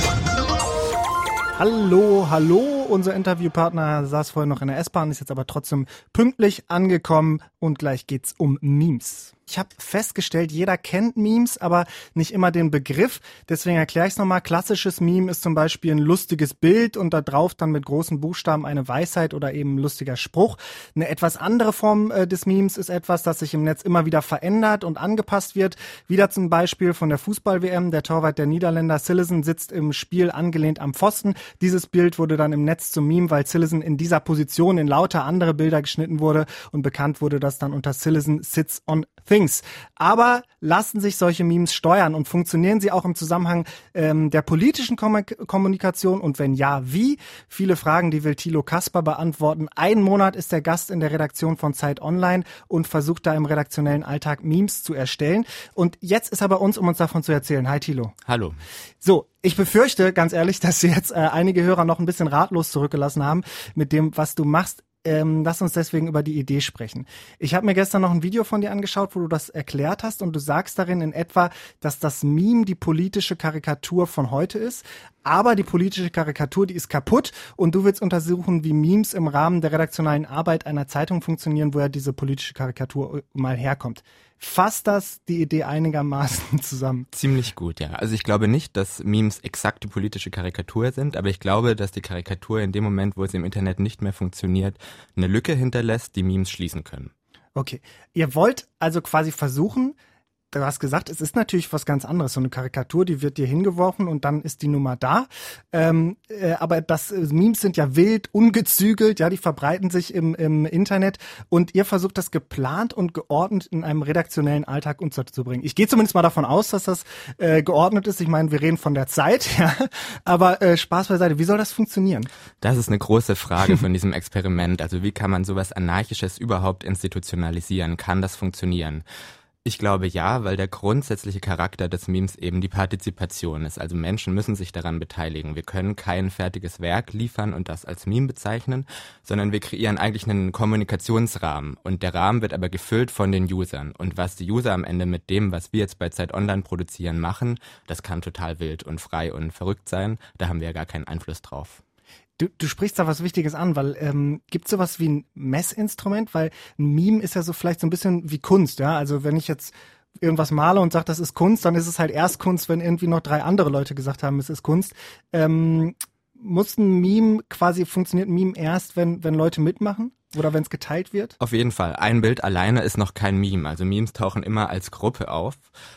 Hallo, hallo. Unser Interviewpartner saß vorher noch in der S-Bahn, ist jetzt aber trotzdem pünktlich angekommen und gleich geht's um Memes. Ich habe festgestellt, jeder kennt Memes, aber nicht immer den Begriff. Deswegen erkläre ich es nochmal. Klassisches Meme ist zum Beispiel ein lustiges Bild und da drauf dann mit großen Buchstaben eine Weisheit oder eben ein lustiger Spruch. Eine etwas andere Form äh, des Memes ist etwas, das sich im Netz immer wieder verändert und angepasst wird. Wieder zum Beispiel von der Fußball-W M. Der Torwart der Niederländer Cillessen sitzt im Spiel angelehnt am Pfosten. Dieses Bild wurde dann im Netz zum Meme, weil Cillessen in dieser Position in lauter andere Bilder geschnitten wurde und bekannt wurde das dann unter Cillessen Sits on Things. Aber lassen sich solche Memes steuern und funktionieren sie auch im Zusammenhang ähm, der politischen Kom- Kommunikation, und wenn ja, wie? Viele Fragen, die will Thilo Kasper beantworten. Einen Monat ist der Gast in der Redaktion von Zeit Online und versucht da im redaktionellen Alltag Memes zu erstellen. Und jetzt ist er bei uns, um uns davon zu erzählen. Hi Thilo. Hallo. So, ich befürchte, ganz ehrlich, dass Sie jetzt äh, einige Hörer noch ein bisschen ratlos zurückgelassen haben mit dem, was du machst. Ähm, lass uns deswegen über die Idee sprechen. Ich habe mir gestern noch ein Video von dir angeschaut, wo du das erklärt hast, und du sagst darin in etwa, dass das Meme die politische Karikatur von heute ist, aber die politische Karikatur, die ist kaputt, und du willst untersuchen, wie Memes im Rahmen der redaktionellen Arbeit einer Zeitung funktionieren, woher diese politische Karikatur mal herkommt. Fasst das die Idee einigermaßen zusammen? Ziemlich gut, ja. Also ich glaube nicht, dass Memes exakte politische Karikatur sind, aber ich glaube, dass die Karikatur in dem Moment, wo sie im Internet nicht mehr funktioniert, eine Lücke hinterlässt, die Memes schließen können. Okay. Ihr wollt also quasi versuchen, du hast gesagt, es ist natürlich was ganz anderes. So eine Karikatur, die wird dir hingeworfen und dann ist die Nummer da. Ähm, äh, aber das äh, Memes sind ja wild, ungezügelt, ja, die verbreiten sich im, im Internet, und ihr versucht das geplant und geordnet in einem redaktionellen Alltag unterzubringen. Ich gehe zumindest mal davon aus, dass das äh, geordnet ist. Ich meine, wir reden von der Zeit, ja, aber äh, Spaß beiseite. Wie soll das funktionieren? Das ist eine große Frage von diesem Experiment. Also wie kann man sowas Anarchisches überhaupt institutionalisieren? Kann das funktionieren? Ich glaube ja, weil der grundsätzliche Charakter des Memes eben die Partizipation ist. Also Menschen müssen sich daran beteiligen. Wir können kein fertiges Werk liefern und das als Meme bezeichnen, sondern wir kreieren eigentlich einen Kommunikationsrahmen. Und der Rahmen wird aber gefüllt von den Usern. Und was die User am Ende mit dem, was wir jetzt bei Zeit Online produzieren, machen, das kann total wild und frei und verrückt sein. Da haben wir ja gar keinen Einfluss drauf. Du, du sprichst da was Wichtiges an, weil ähm, gibt es sowas wie ein Messinstrument? Weil ein Meme ist ja so vielleicht so ein bisschen wie Kunst, ja. Also wenn ich jetzt irgendwas male und sage, das ist Kunst, dann ist es halt erst Kunst, wenn irgendwie noch drei andere Leute gesagt haben, es ist Kunst. Ähm, muss ein Meme quasi, funktioniert ein Meme erst, wenn, wenn Leute mitmachen? Oder wenn es geteilt wird? Auf jeden Fall. Ein Bild alleine ist noch kein Meme. Also Memes tauchen immer als Gruppe auf.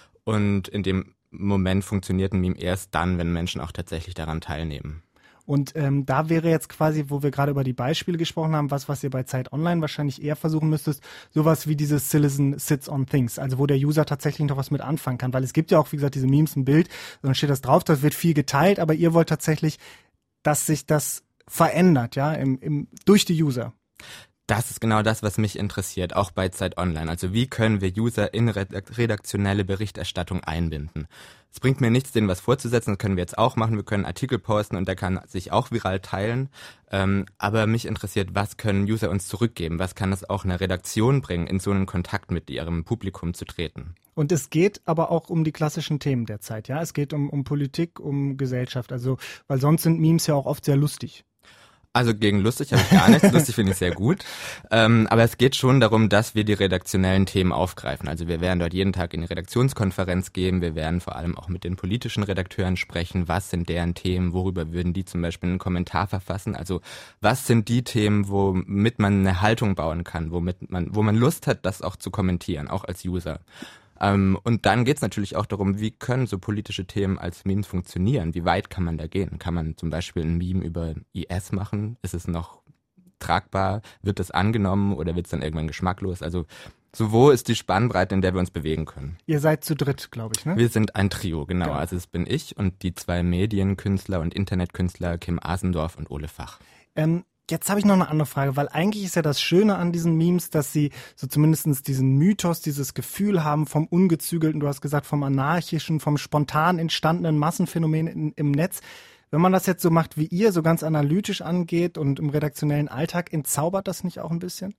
Und in dem Moment funktioniert ein Meme erst dann, wenn Menschen auch tatsächlich daran teilnehmen. Und ähm, da wäre jetzt quasi, wo wir gerade über die Beispiele gesprochen haben, was, was ihr bei Zeit Online wahrscheinlich eher versuchen müsstest, sowas wie dieses Citizen Sits on Things, also wo der User tatsächlich noch was mit anfangen kann. Weil es gibt ja auch, wie gesagt, diese Memes, ein Bild, dann steht das drauf, das wird viel geteilt, aber ihr wollt tatsächlich, dass sich das verändert, ja, im, im, durch die User. Das ist genau das, was mich interessiert, auch bei Zeit Online. Also wie können wir User in redaktionelle Berichterstattung einbinden? Es bringt mir nichts, denen was vorzusetzen, das können wir jetzt auch machen. Wir können Artikel posten und der kann sich auch viral teilen. Ähm, aber mich interessiert, was können User uns zurückgeben? Was kann es auch einer Redaktion bringen, in so einen Kontakt mit ihrem Publikum zu treten? Und es geht aber auch um die klassischen Themen der Zeit, ja? Es geht um, um Politik, um Gesellschaft, also, weil sonst sind Memes ja auch oft sehr lustig. Also gegen lustig habe ich gar nichts. Lustig finde ich sehr gut. Ähm, aber es geht schon darum, dass wir die redaktionellen Themen aufgreifen. Also wir werden dort jeden Tag in die Redaktionskonferenz gehen. Wir werden vor allem auch mit den politischen Redakteuren sprechen. Was sind deren Themen? Worüber würden die zum Beispiel einen Kommentar verfassen? Also was sind die Themen, womit man eine Haltung bauen kann, womit man, wo man Lust hat, das auch zu kommentieren, auch als User? Ähm, und dann geht's natürlich auch darum, wie können so politische Themen als Memes funktionieren? Wie weit kann man da gehen? Kann man zum Beispiel ein Meme über I S machen? Ist es noch tragbar? Wird das angenommen oder wird es dann irgendwann geschmacklos? Also so wo ist die Spannbreite, in der wir uns bewegen können? Ihr seid zu dritt, glaube ich, ne? Wir sind ein Trio, genau. Genau. Also es bin ich und die zwei Medienkünstler und Internetkünstler Kim Asendorf und Ole Fach. Ähm, Jetzt habe ich noch eine andere Frage, weil eigentlich ist ja das Schöne an diesen Memes, dass sie so zumindest diesen Mythos, dieses Gefühl haben vom Ungezügelten, du hast gesagt, vom Anarchischen, vom spontan entstandenen Massenphänomen in, im Netz. Wenn man das jetzt so macht wie ihr, so ganz analytisch angeht und im redaktionellen Alltag, entzaubert das nicht auch ein bisschen?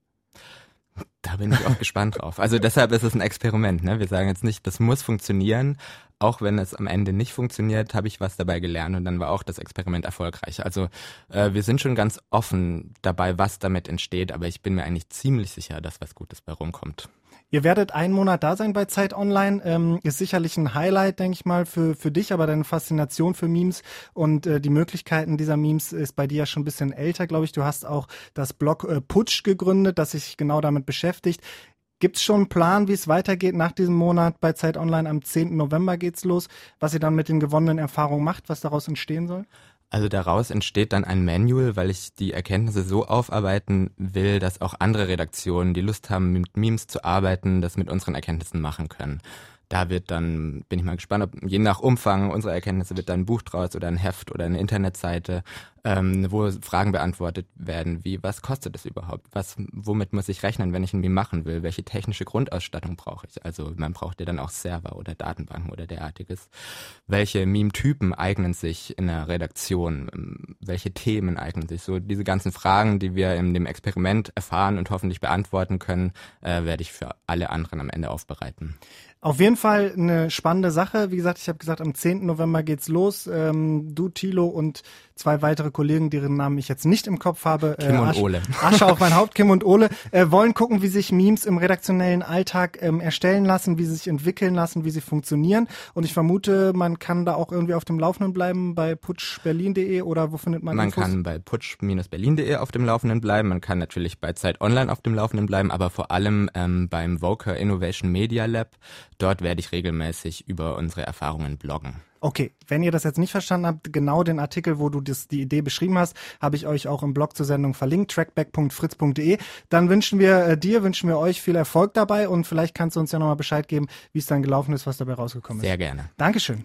Da bin ich auch gespannt drauf. Also deshalb ist es ein Experiment. Ne? Wir sagen jetzt nicht, das muss funktionieren. Auch wenn es am Ende nicht funktioniert, habe ich was dabei gelernt und dann war auch das Experiment erfolgreich. Also äh, wir sind schon ganz offen dabei, was damit entsteht, aber ich bin mir eigentlich ziemlich sicher, dass was Gutes bei rumkommt. Ihr werdet einen Monat da sein bei Zeit Online. Ähm, ist sicherlich ein Highlight, denke ich mal, für für dich, aber deine Faszination für Memes und äh, die Möglichkeiten dieser Memes ist bei dir ja schon ein bisschen älter, glaube ich. Du hast auch das Blog äh, Putsch gegründet, das sich genau damit beschäftigt. Gibt es schon einen Plan, wie es weitergeht nach diesem Monat bei Zeit Online? Am zehnten November geht's los. Was ihr dann mit den gewonnenen Erfahrungen macht, was daraus entstehen soll? Also daraus entsteht dann ein Manual, weil ich die Erkenntnisse so aufarbeiten will, dass auch andere Redaktionen, die Lust haben, mit Memes zu arbeiten, das mit unseren Erkenntnissen machen können. Da wird dann, bin ich mal gespannt, ob je nach Umfang unserer Erkenntnisse wird dann ein Buch draus oder ein Heft oder eine Internetseite, ähm, wo Fragen beantwortet werden, wie, was kostet es überhaupt? Was, womit muss ich rechnen, wenn ich ein Meme machen will? Welche technische Grundausstattung brauche ich? Also man braucht ja dann auch Server oder Datenbanken oder derartiges. Welche Meme-Typen eignen sich in der Redaktion? Welche Themen eignen sich? So diese ganzen Fragen, die wir in dem Experiment erfahren und hoffentlich beantworten können, äh, werde ich für alle anderen am Ende aufbereiten. Auf jeden Fall eine spannende Sache. Wie gesagt, ich habe gesagt, am zehnten November geht's los. Ähm, du, Thilo und zwei weitere Kollegen, deren Namen ich jetzt nicht im Kopf habe. Kim äh, und Asche, Ole. Asche auf mein Haupt, Kim und Ole, äh, wollen gucken, wie sich Memes im redaktionellen Alltag ähm, erstellen lassen, wie sie sich entwickeln lassen, wie sie funktionieren. Und ich vermute, man kann da auch irgendwie auf dem Laufenden bleiben bei putsch berlin punkt de oder wo findet man Man Infos? kann bei putsch berlin punkt de auf dem Laufenden bleiben. Man kann natürlich bei Zeit Online auf dem Laufenden bleiben, aber vor allem ähm, beim Voca Innovation Media Lab. Dort werde ich regelmäßig über unsere Erfahrungen bloggen. Okay, wenn ihr das jetzt nicht verstanden habt, genau den Artikel, wo du das, die Idee beschrieben hast, habe ich euch auch im Blog zur Sendung verlinkt, trackback punkt fritz punkt de. Dann wünschen wir äh, dir, wünschen wir euch viel Erfolg dabei und vielleicht kannst du uns ja nochmal Bescheid geben, wie es dann gelaufen ist, was dabei rausgekommen ist. Sehr gerne. Dankeschön.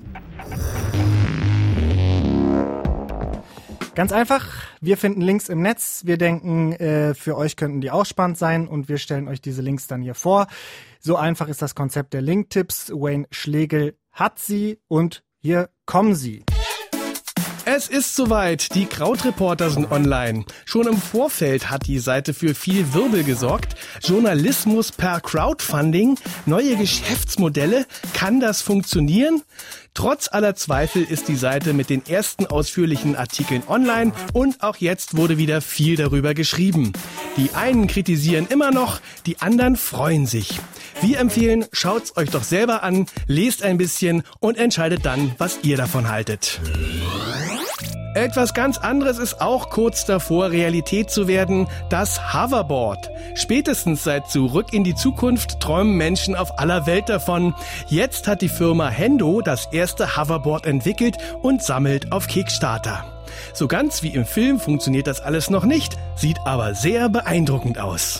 Ganz einfach, wir finden Links im Netz. Wir denken, äh, für euch könnten die auch spannend sein und wir stellen euch diese Links dann hier vor. So einfach ist das Konzept der Link-Tipps. Wayne Schlegel hat sie und hier kommen sie. Es ist soweit, die Krautreporter sind online. Schon im Vorfeld hat die Seite für viel Wirbel gesorgt. Journalismus per Crowdfunding, neue Geschäftsmodelle, kann das funktionieren? Trotz aller Zweifel ist die Seite mit den ersten ausführlichen Artikeln online und auch jetzt wurde wieder viel darüber geschrieben. Die einen kritisieren immer noch, die anderen freuen sich. Wir empfehlen, schaut's euch doch selber an, lest ein bisschen und entscheidet dann, was ihr davon haltet. Etwas ganz anderes ist auch kurz davor, Realität zu werden, das Hoverboard. Spätestens seit Zurück in die Zukunft träumen Menschen auf aller Welt davon. Jetzt hat die Firma Hendo das erste Hoverboard entwickelt und sammelt auf Kickstarter. So ganz wie im Film funktioniert das alles noch nicht, sieht aber sehr beeindruckend aus.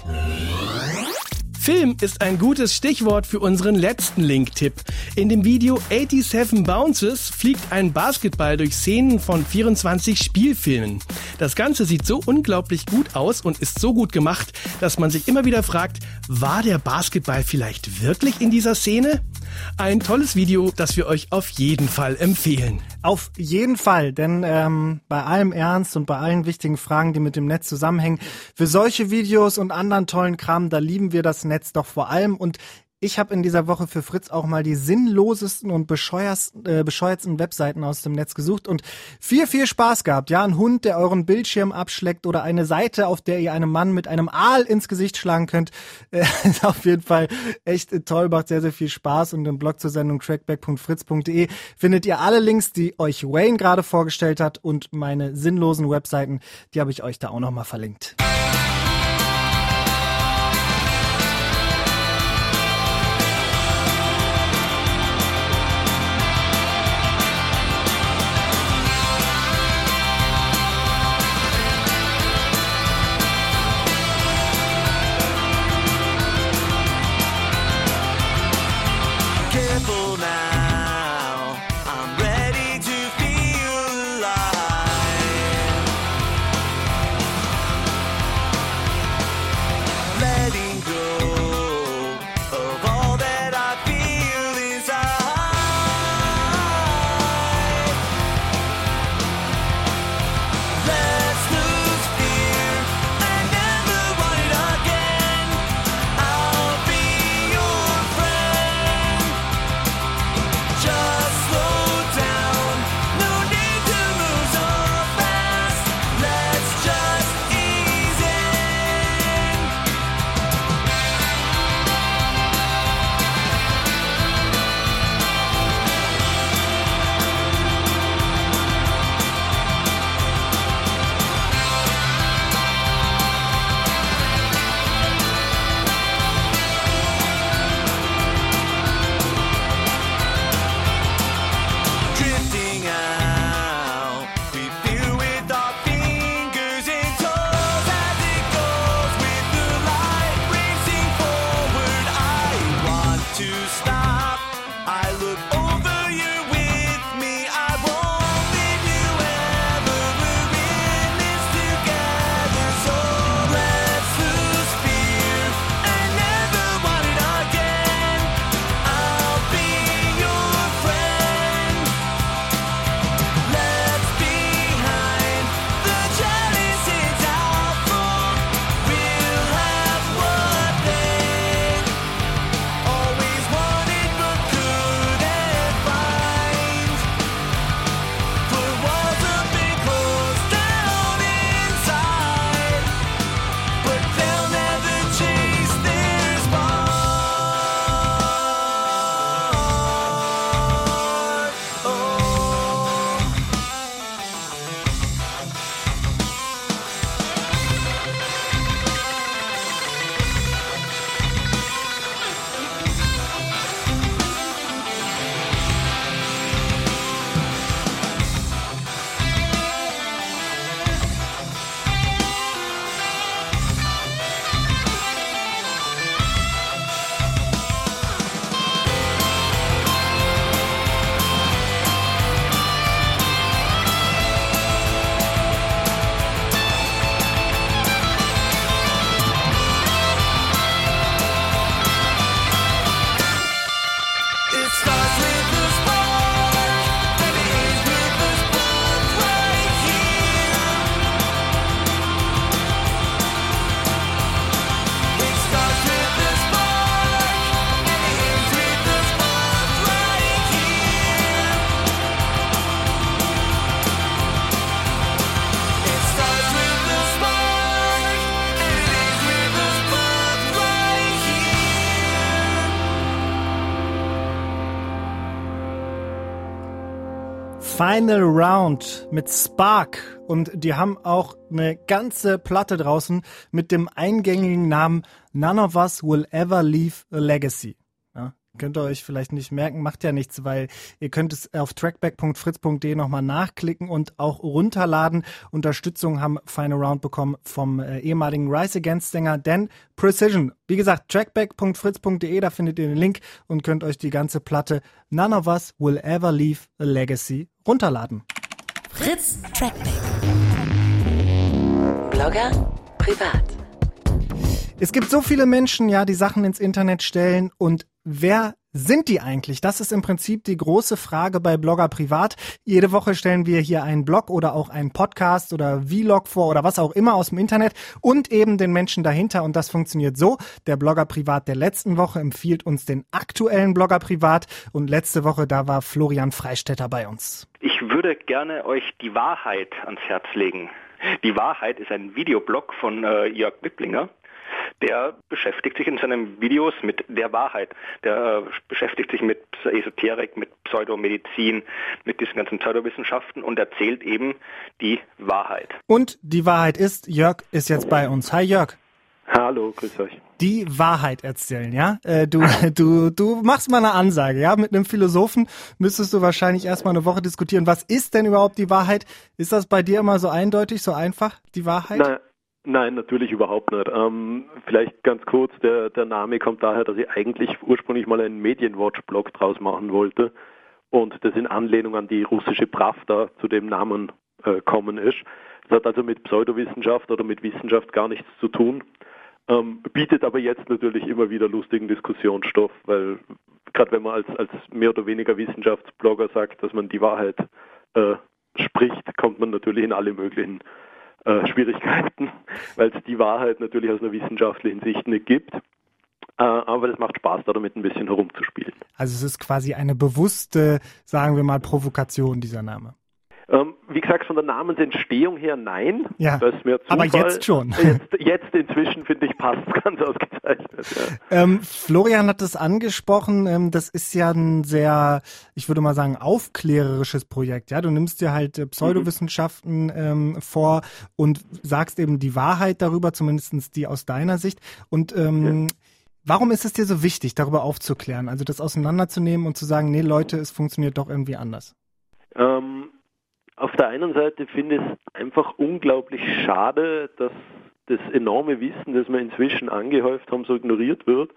Film ist ein gutes Stichwort für unseren letzten Link-Tipp. In dem Video siebenundachtzig Bounces fliegt ein Basketball durch Szenen von vierundzwanzig Spielfilmen. Das Ganze sieht so unglaublich gut aus und ist so gut gemacht, dass man sich immer wieder fragt, war der Basketball vielleicht wirklich in dieser Szene? Ein tolles Video, das wir euch auf jeden Fall empfehlen. Auf jeden Fall, denn ähm, bei allem Ernst und bei allen wichtigen Fragen, die mit dem Netz zusammenhängen, für solche Videos und anderen tollen Kram, da lieben wir das Netz doch vor allem. Und ich habe in dieser Woche für Fritz auch mal die sinnlosesten und bescheuertsten, äh, bescheuertsten Webseiten aus dem Netz gesucht und viel, viel Spaß gehabt. Ja, ein Hund, der euren Bildschirm abschleckt oder eine Seite, auf der ihr einem Mann mit einem Aal ins Gesicht schlagen könnt, äh, ist auf jeden Fall echt toll, macht sehr, sehr viel Spaß. Und im Blog zur Sendung trackback punkt fritz punkt de findet ihr alle Links, die euch Wayne gerade vorgestellt hat und meine sinnlosen Webseiten, die habe ich euch da auch nochmal verlinkt. Final Round mit Spark und die haben auch eine ganze Platte draußen mit dem eingängigen Namen None of Us Will Ever Leave a Legacy. Ja, könnt ihr euch vielleicht nicht merken, macht ja nichts, weil ihr könnt es auf trackback punkt fritz punkt de nochmal nachklicken und auch runterladen. Unterstützung haben Final Round bekommen vom äh, ehemaligen Rise Against Sänger Dan Precision. Wie gesagt, trackback punkt fritz punkt de, da findet ihr den Link und könnt euch die ganze Platte None of Us Will Ever Leave a Legacy runterladen. Fritz Trackback. Blogger privat. Es gibt so viele Menschen, ja, die Sachen ins Internet stellen und wer sind die eigentlich? Das ist im Prinzip die große Frage bei Blogger privat. Jede Woche stellen wir hier einen Blog oder auch einen Podcast oder Vlog vor oder was auch immer aus dem Internet und eben den Menschen dahinter und das funktioniert so. Der Blogger privat der letzten Woche empfiehlt uns den aktuellen Blogger privat und letzte Woche, da war Florian Freistetter bei uns. Ich würde gerne euch die Wahrheit ans Herz legen. Die Wahrheit ist ein Videoblog von äh, Jörg Wipplinger. Der beschäftigt sich in seinen Videos mit der Wahrheit. Der äh, beschäftigt sich mit Esoterik, mit Pseudomedizin, mit diesen ganzen Pseudowissenschaften und erzählt eben die Wahrheit. Und die Wahrheit ist, Jörg ist jetzt bei uns. Hi Jörg. Hallo, grüß euch. Die Wahrheit erzählen, ja? Äh, du, du, du machst mal eine Ansage, ja? Mit einem Philosophen müsstest du wahrscheinlich erstmal eine Woche diskutieren. Was ist denn überhaupt die Wahrheit? Ist das bei dir immer so eindeutig, so einfach, die Wahrheit? Nein, nein, natürlich überhaupt nicht. Ähm, vielleicht ganz kurz, der, der Name kommt daher, dass ich eigentlich ursprünglich mal einen Medienwatch-Blog draus machen wollte und das in Anlehnung an die russische Pravda zu dem Namen äh, kommen ist. Das hat also mit Pseudowissenschaft oder mit Wissenschaft gar nichts zu tun. Ähm, bietet aber jetzt natürlich immer wieder lustigen Diskussionsstoff, weil gerade wenn man als, als mehr oder weniger Wissenschaftsblogger sagt, dass man die Wahrheit äh, spricht, kommt man natürlich in alle möglichen äh, Schwierigkeiten, weil es die Wahrheit natürlich aus einer wissenschaftlichen Sicht nicht gibt. Äh, aber das macht Spaß, da damit ein bisschen herumzuspielen. Also es ist quasi eine bewusste, sagen wir mal, Provokation, dieser Name. Ähm, wie gesagt, von der Namensentstehung her nein. Ja, das ist mir Zufall. Aber jetzt schon. Jetzt, jetzt inzwischen, finde ich, passt es ganz ausgezeichnet. Ja. Ähm, Florian hat es angesprochen, ähm, das ist ja ein sehr, ich würde mal sagen, aufklärerisches Projekt. Ja, du nimmst dir halt äh, Pseudowissenschaften mhm. ähm, vor und sagst eben die Wahrheit darüber, zumindest die aus deiner Sicht. Und ähm, ja. warum ist es dir so wichtig, darüber aufzuklären? Also das auseinanderzunehmen und zu sagen, nee Leute, es funktioniert doch irgendwie anders. Ähm, Auf der einen Seite finde ich es einfach unglaublich schade, dass das enorme Wissen, das wir inzwischen angehäuft haben, so ignoriert wird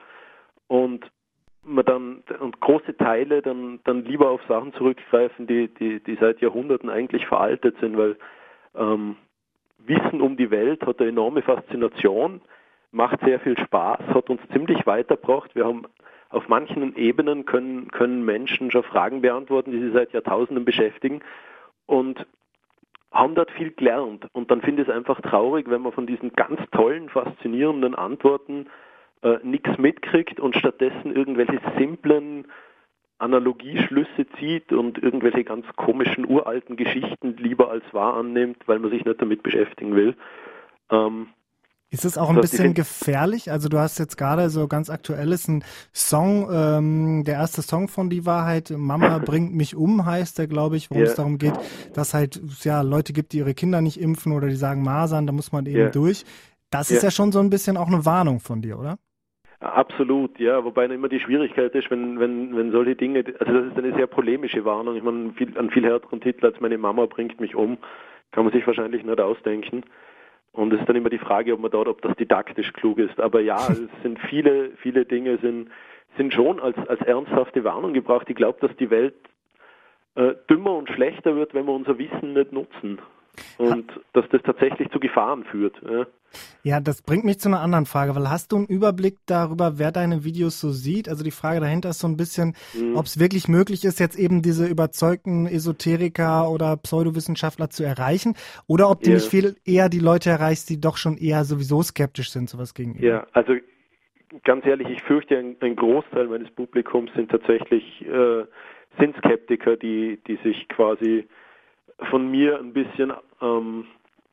und man dann und große Teile dann, dann lieber auf Sachen zurückgreifen, die, die, die seit Jahrhunderten eigentlich veraltet sind, weil ähm, Wissen um die Welt hat eine enorme Faszination, macht sehr viel Spaß, hat uns ziemlich weitergebracht. Wir haben auf manchen Ebenen können, können Menschen schon Fragen beantworten, die sie seit Jahrtausenden beschäftigen. Und haben dort viel gelernt. Und dann finde ich es einfach traurig, wenn man von diesen ganz tollen, faszinierenden Antworten äh, nichts mitkriegt und stattdessen irgendwelche simplen Analogieschlüsse zieht und irgendwelche ganz komischen, uralten Geschichten lieber als wahr annimmt, weil man sich nicht damit beschäftigen will. Ähm, Ist es auch ein bisschen gefährlich? Also du hast jetzt gerade so ganz aktuelles ein Song, ähm, der erste Song von Die Wahrheit, Mama bringt mich um, heißt der, glaube ich, worum yeah. es darum geht, dass halt ja Leute gibt, die ihre Kinder nicht impfen oder die sagen Masern, da muss man eben yeah. durch. Das yeah. ist ja schon so ein bisschen auch eine Warnung von dir, oder? Absolut, ja, wobei immer die Schwierigkeit ist, wenn, wenn, wenn solche Dinge, also das ist eine sehr polemische Warnung, ich meine, viel, an viel härteren Titel als meine Mama bringt mich um, kann man sich wahrscheinlich nicht ausdenken. Und es ist dann immer die Frage, ob man dort, ob das didaktisch klug ist. Aber ja, es sind viele, viele Dinge sind, sind schon als, als ernsthafte Warnung gebracht. Ich glaube, dass die Welt äh, dümmer und schlechter wird, wenn wir unser Wissen nicht nutzen. Und ha. dass das tatsächlich zu Gefahren führt. Ja. ja, das bringt mich zu einer anderen Frage, weil hast du einen Überblick darüber, wer deine Videos so sieht? Also die Frage dahinter ist so ein bisschen, mhm. ob es wirklich möglich ist, jetzt eben diese überzeugten Esoteriker oder Pseudowissenschaftler zu erreichen oder ob du ja. nicht viel eher die Leute erreichst, die doch schon eher sowieso skeptisch sind, sowas gegenüber. Ja, also ganz ehrlich, ich fürchte, ein, ein Großteil meines Publikums sind tatsächlich äh, sind Skeptiker, die, die sich quasi von mir ein bisschen ähm,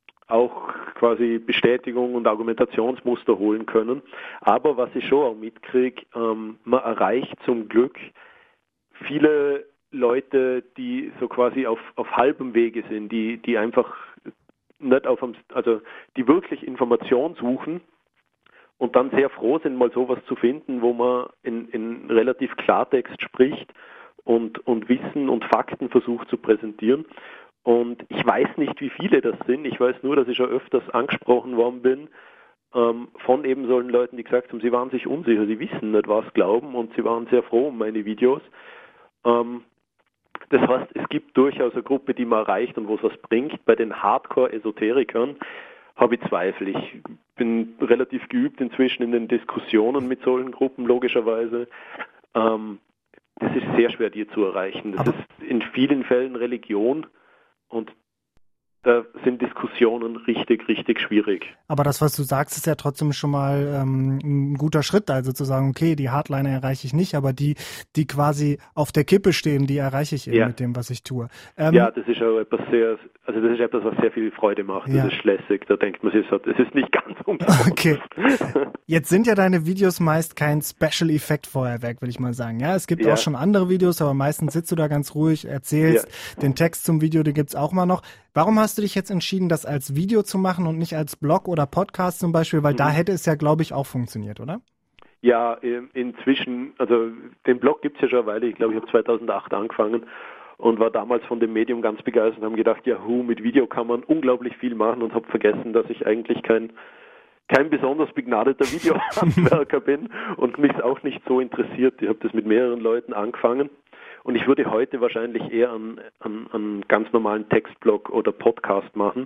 auch quasi Bestätigung und Argumentationsmuster holen können. Aber was ich schon auch mitkriege, ähm, man erreicht zum Glück viele Leute, die so quasi auf, auf halbem Wege sind, die, die einfach nicht auf, also die wirklich Information suchen und dann sehr froh sind, mal sowas zu finden, wo man in, in relativ Klartext spricht und, und Wissen und Fakten versucht zu präsentieren. Und ich weiß nicht, wie viele das sind. Ich weiß nur, dass ich schon öfters angesprochen worden bin ähm, von eben solchen Leuten, die gesagt haben, sie waren sich unsicher, sie wissen nicht, was glauben und sie waren sehr froh um meine Videos. Ähm, das heißt, es gibt durchaus eine Gruppe, die man erreicht und wo es was bringt. Bei den Hardcore-Esoterikern habe ich Zweifel. Ich bin relativ geübt inzwischen in den Diskussionen mit solchen Gruppen, logischerweise. Ähm, das ist sehr schwer, die zu erreichen. Das Aber ist in vielen Fällen Religion und da sind Diskussionen richtig, richtig schwierig. Aber das, was du sagst, ist ja trotzdem schon mal ähm, ein guter Schritt, also zu sagen, okay, die Hardliner erreiche ich nicht, aber die, die quasi auf der Kippe stehen, die erreiche ich eben ja. mit dem, was ich tue. Ähm, ja, das ist auch etwas sehr, also das ist etwas, was sehr viel Freude macht. Ja. Das ist lässig. Da denkt man sich, es ist nicht ganz umsonst. Okay. Jetzt sind ja deine Videos meist kein Special Effect Feuerwerk, will ich mal sagen. Ja, es gibt ja. auch schon andere Videos, aber meistens sitzt du da ganz ruhig, erzählst ja. den Text zum Video, den gibt's auch mal noch. Warum hast du dich jetzt entschieden, das als Video zu machen und nicht als Blog oder Podcast zum Beispiel? Weil mhm. da hätte es ja, glaube ich, auch funktioniert, oder? Ja, inzwischen, also den Blog gibt es ja schon eine Weile. Ich glaube, ich habe zweitausendacht angefangen und war damals von dem Medium ganz begeistert und haben gedacht, ja, hu, mit Video kann man unglaublich viel machen und habe vergessen, dass ich eigentlich kein, kein besonders begnadeter Videohandwerker bin und mich auch nicht so interessiert. Ich habe das mit mehreren Leuten angefangen. Und ich würde heute wahrscheinlich eher an, an, an ganz normalen Textblog oder Podcast machen,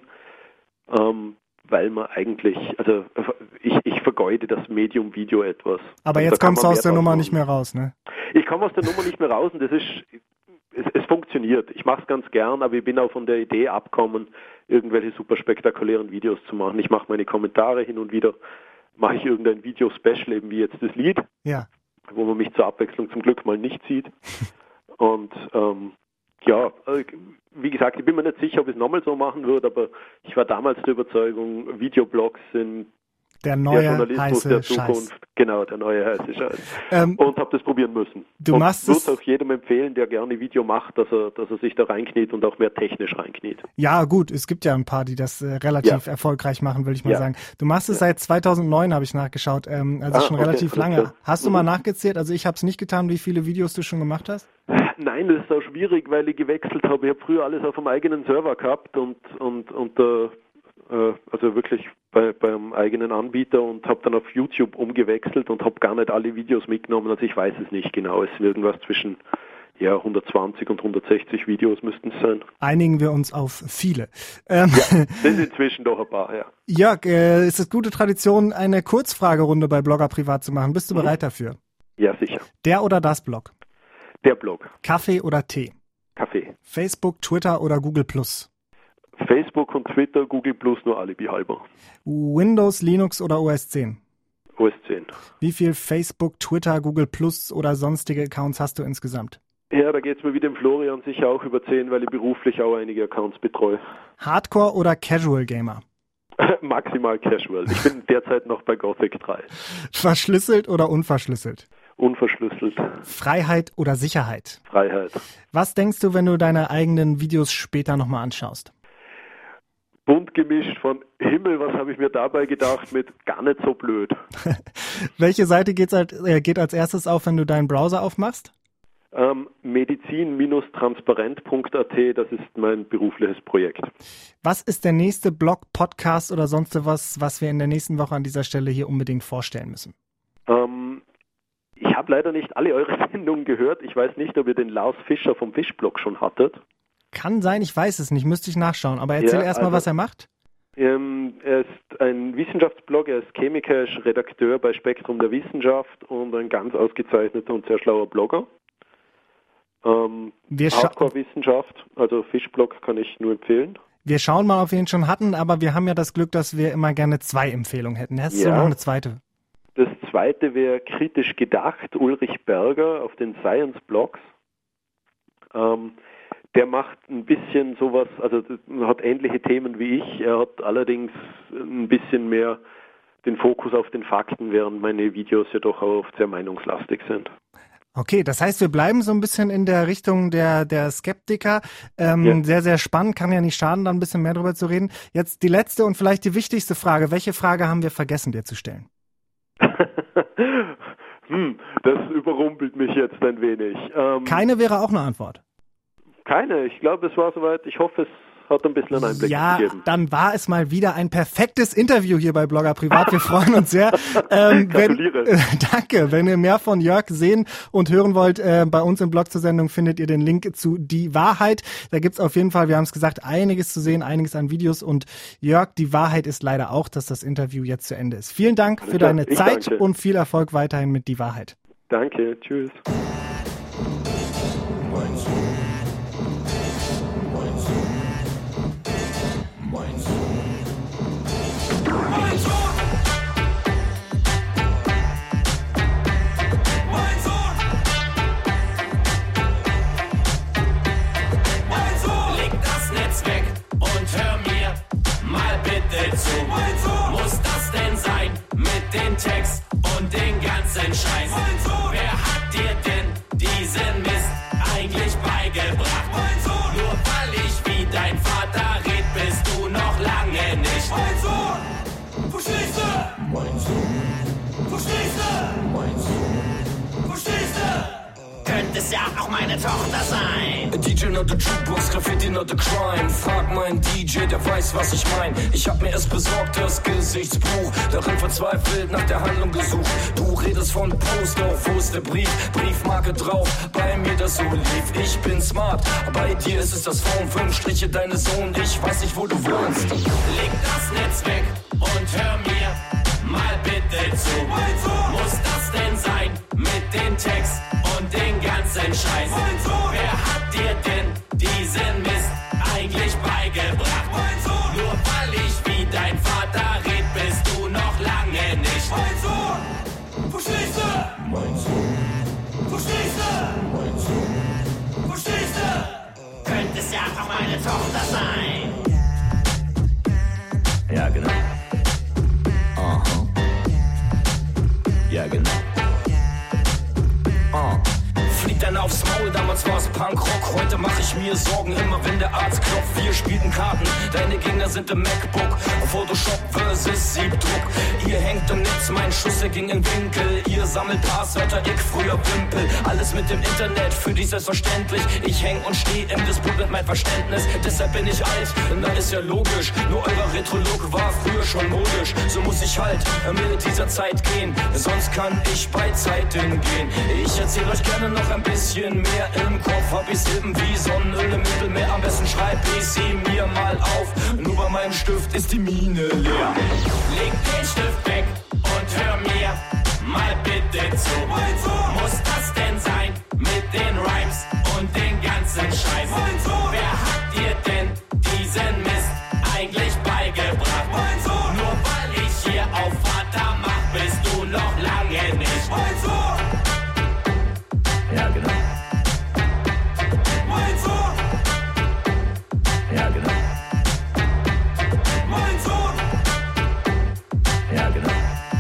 ähm, weil man eigentlich, also ich, ich vergeude das Medium Video etwas. Aber also jetzt kommst du aus der Nummer nicht mehr raus, ne? Ich komme aus der Nummer nicht mehr raus und das ist, es, es funktioniert. Ich mache es ganz gern, aber ich bin auch von der Idee abgekommen, irgendwelche super spektakulären Videos zu machen. Ich mache meine Kommentare hin und wieder, mache ich irgendein Video-Special, eben wie jetzt das Lied, ja. wo man mich zur Abwechslung zum Glück mal nicht sieht. Und ähm, ja, wie gesagt, ich bin mir nicht sicher, ob ich es nochmal so machen würde, aber ich war damals der Überzeugung, Videoblogs sind der neue der Journalismus heiße der Zukunft. Scheiß. Genau, der neue heiße Scheiß. Ähm, und habe das probieren müssen. Du und machst würde es auch jedem empfehlen, der gerne Video macht, dass er, dass er sich da reinkniet und auch mehr technisch reinkniet. Ja, gut, es gibt ja ein paar, die das äh, relativ ja. erfolgreich machen, will ich mal ja. sagen. Du machst es ja. seit zweitausendneun, habe ich nachgeschaut, ähm, also ah, schon okay, relativ lange. Klar. Hast du mhm. mal nachgezählt? Also ich habe es nicht getan, wie viele Videos du schon gemacht hast? Nein, das ist auch schwierig, weil ich gewechselt habe. Ich habe früher alles auf einem eigenen Server gehabt und und und äh, also wirklich bei, beim eigenen Anbieter und habe dann auf YouTube umgewechselt und habe gar nicht alle Videos mitgenommen. Also ich weiß es nicht genau. Es sind irgendwas zwischen ja, hundertzwanzig und hundertsechzig Videos müssten es sein. Einigen wir uns auf viele. Ähm, ja, sind inzwischen doch ein paar, ja. Jörg, äh, ist es gute Tradition, eine Kurzfragerunde bei Blogger Privat zu machen? Bist du mhm. bereit dafür? Ja, sicher. Der oder das Blog? Der Blog. Kaffee oder Tee? Kaffee. Facebook, Twitter oder Google Plus? Facebook und Twitter, Google Plus nur alibi halber. Windows, Linux oder O S zehn? O S zehn. Wie viel Facebook, Twitter, Google Plus oder sonstige Accounts hast du insgesamt? Ja, da geht es mir wie dem Florian sicher auch über zehn, weil ich beruflich auch einige Accounts betreue. Hardcore oder Casual Gamer? Maximal Casual. Ich bin derzeit noch bei Gothic drei. Verschlüsselt oder unverschlüsselt? Unverschlüsselt. Freiheit oder Sicherheit? Freiheit. Was denkst du, wenn du deine eigenen Videos später nochmal anschaust? Bunt gemischt von Himmel, was habe ich mir dabei gedacht, mit gar nicht so blöd. Welche Seite geht's als, äh, geht als erstes auf, wenn du deinen Browser aufmachst? Ähm, medizin transparent punkt a t, das ist mein berufliches Projekt. Was ist der nächste Blog, Podcast oder sonst was, was wir in der nächsten Woche an dieser Stelle hier unbedingt vorstellen müssen? Ähm, ich habe leider nicht alle eure Sendungen gehört. Ich weiß nicht, ob ihr den Lars Fischer vom Fischblog schon hattet. Kann sein, ich weiß es nicht, müsste ich nachschauen. Aber erzähl ja, erstmal, also, was er macht. Ähm, er ist ein Wissenschaftsblog, er ist Chemiker, er ist Redakteur bei Spektrum der Wissenschaft und ein ganz ausgezeichneter und sehr schlauer Blogger. Ähm, Hardcore-Wissenschaft, also Fischblog kann ich nur empfehlen. Wir schauen mal, ob wir ihn schon hatten, aber wir haben ja das Glück, dass wir immer gerne zwei Empfehlungen hätten. Hast ja. du noch eine zweite? Das zweite wäre Kritisch gedacht, Ulrich Berger auf den Science-Blogs. Ähm, Der macht ein bisschen sowas, also hat ähnliche Themen wie ich. Er hat allerdings ein bisschen mehr den Fokus auf den Fakten, während meine Videos ja doch auch oft sehr meinungslastig sind. Okay, das heißt, wir bleiben so ein bisschen in der Richtung der, der Skeptiker. Ähm, ja. Sehr, sehr spannend, kann ja nicht schaden, da ein bisschen mehr drüber zu reden. Jetzt die letzte und vielleicht die wichtigste Frage. Welche Frage haben wir vergessen, dir zu stellen? hm, das überrumpelt mich jetzt ein wenig. Ähm, Keine wäre auch eine Antwort. Keine, ich glaube, es war soweit. Ich hoffe, es hat ein bisschen einen Einblick ja, gegeben. Ja, dann war es mal wieder ein perfektes Interview hier bei Blogger Privat. Wir freuen uns sehr. Ähm, Gratuliere. Wenn, äh, danke. Wenn ihr mehr von Jörg sehen und hören wollt, äh, bei uns im Blog zur Sendung findet ihr den Link zu Die Wahrheit. Da gibt's auf jeden Fall, wir haben es gesagt, einiges zu sehen, einiges an Videos. Und Jörg, die Wahrheit ist leider auch, dass das Interview jetzt zu Ende ist. Vielen Dank für deine ich Zeit danke. und viel Erfolg weiterhin mit Die Wahrheit. Danke, tschüss. Muss das denn sein mit den Text und den ganzen Scheiß? Wer hat dir denn diesen Mist eigentlich beigebracht? Nur weil ich wie dein Vater red, bist du noch lange nicht mein Sohn. Verstehst du? Mein Sohn. Verstehst du? Mein Sohn. Verstehst du? Könnte es ja auch meine Tochter sein. D J not the Jukebox, Graffiti not the crime. Frag meinen D J, der weiß, was ich mein. Ich hab mir es besorgt, das Gesichtsbuch. Darin verzweifelt nach der Handlung gesucht. Du redest von Post, doch wo ist der Brief? Briefmarke drauf, bei mir das so lief. Ich bin smart, bei dir ist es das Phone. Fünf Striche deines Sohn, ich weiß nicht, wo du wohnst. Leg das Netz weg und hör mir mal bitte zu. Muss das denn sein mit den Text und den ganzen Scheiß? Wer hat dir denn diesen Mist eigentlich beigebracht? Nur weil ich wie dein Vater red, bist du noch lange nicht mein Sohn. Verstehst du? Mein Sohn. Verstehst du? Mein Sohn. Verstehst du? Könnte es ja auch meine Tochter sein. Ja, genau. Aha. Ja, genau. Uh. Flieg dann aufs Maul, damals war's Punkrock. Heute mach ich mir Sorgen, immer wenn der Arzt klopft. Wir spielten Karten, deine Gegner sind im MacBook. Photoshop versus Siebdruck. Ihr hängt im Netz, mein Schuss, er ging in Winkel. Ihr sammelt Passwörter, ich früher Wimpel. Alles mit dem Internet, für dich selbstverständlich. Ich häng und steh im Disput mit meinem Verständnis. Deshalb bin ich alt, na ist ja logisch. Nur euer Retro-Look war früher schon modisch. So muss ich halt mit dieser Zeit gehen. Sonst kann ich bei Zeiten gehen. Ich erzähl euch gerne noch ein bisschen mehr. Im Kopf hab ich's eben wie Sonnenöl im Mittelmeer. Am besten schreib ich sie mir mal auf. Nur bei meinem Stift ist die Mine leer. Leg den Stift weg und hör mir mal bitte zu. Muss das denn sein mit den Rhymes und den ganzen Scheiß? Wer hat dir denn diesen Mist eigentlich beigebracht? Nur weil ich hier auf Vater mach, bist du noch lange nicht mein Sohn. Ja, genau. Mein Sohn. Ja, genau. Mein Sohn. Ja, genau.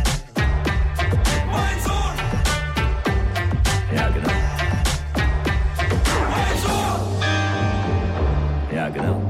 Mein Sohn. Ja, genau. Mein Sohn. Ja, genau.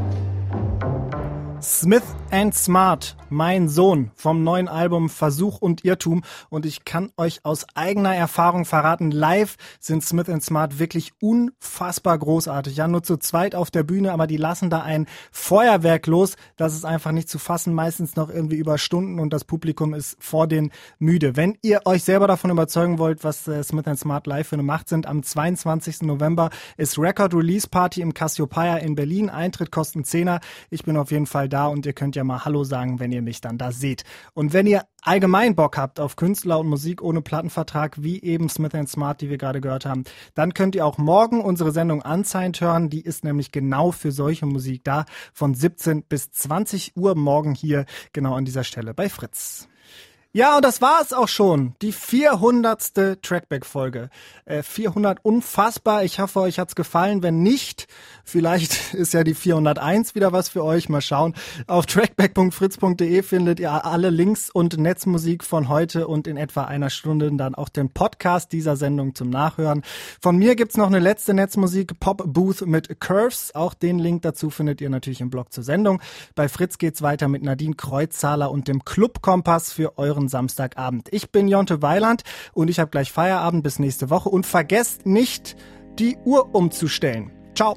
Smith and Smart, mein Sohn, vom neuen Album Versuch und Irrtum. Und ich kann euch aus eigener Erfahrung verraten, live sind Smith and Smart wirklich unfassbar großartig. Ja, nur zu zweit auf der Bühne, aber die lassen da ein Feuerwerk los. Das ist einfach nicht zu fassen, meistens noch irgendwie über Stunden und das Publikum ist vor den müde. Wenn ihr euch selber davon überzeugen wollt, was äh, Smith and Smart live für eine Macht sind, am zweiundzwanzigsten November ist Record Release Party im Cassiopeia in Berlin. Eintritt kostet Zehner. Ich bin auf jeden Fall da und ihr könnt ja mal Hallo sagen, wenn ihr mich dann da seht. Und wenn ihr allgemein Bock habt auf Künstler und Musik ohne Plattenvertrag, wie eben Smith and Smart, die wir gerade gehört haben, dann könnt ihr auch morgen unsere Sendung Unsigned hören. Die ist nämlich genau für solche Musik da, von siebzehn bis zwanzig Uhr morgen hier, genau an dieser Stelle bei Fritz. Ja, und das war es auch schon. Die vierhundertste Trackback-Folge. Äh, vierhundert, unfassbar. Ich hoffe, euch hat's gefallen. Wenn nicht, vielleicht ist ja die vierhunderteins wieder was für euch. Mal schauen. Auf trackback punkt fritz punkt de findet ihr alle Links und Netzmusik von heute und in etwa einer Stunde dann auch den Podcast dieser Sendung zum Nachhören. Von mir gibt's noch eine letzte Netzmusik, Pop Booth mit Curves. Auch den Link dazu findet ihr natürlich im Blog zur Sendung. Bei Fritz geht's weiter mit Nadine Kreuzzahler und dem Club Kompass für euren Samstagabend. Ich bin Jonte Weiland und ich habe gleich Feierabend bis nächste Woche und vergesst nicht, die Uhr umzustellen. Ciao.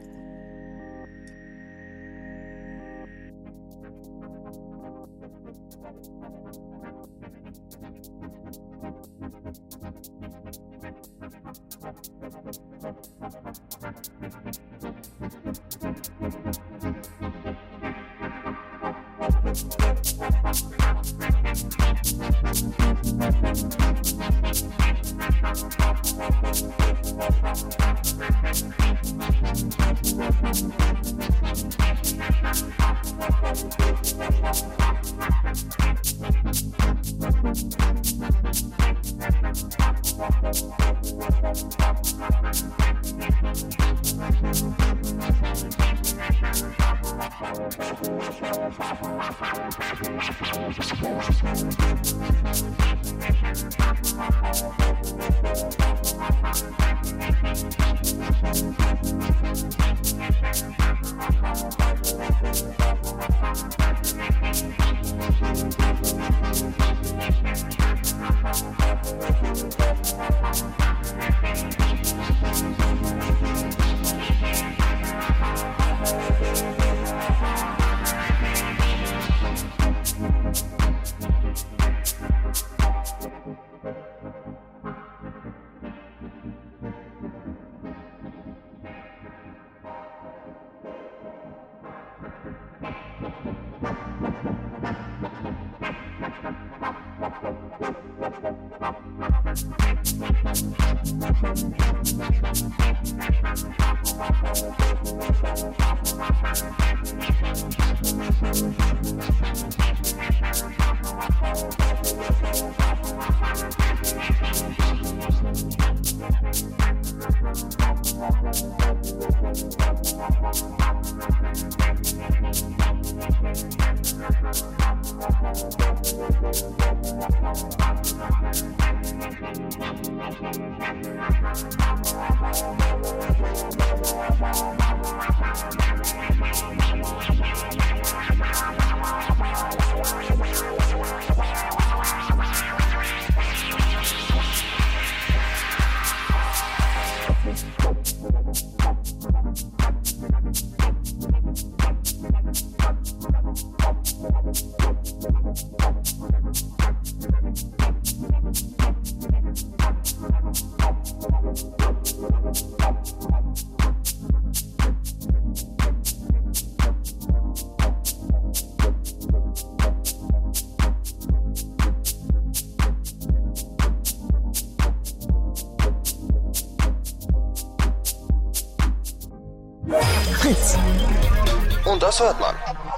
Und das hört man.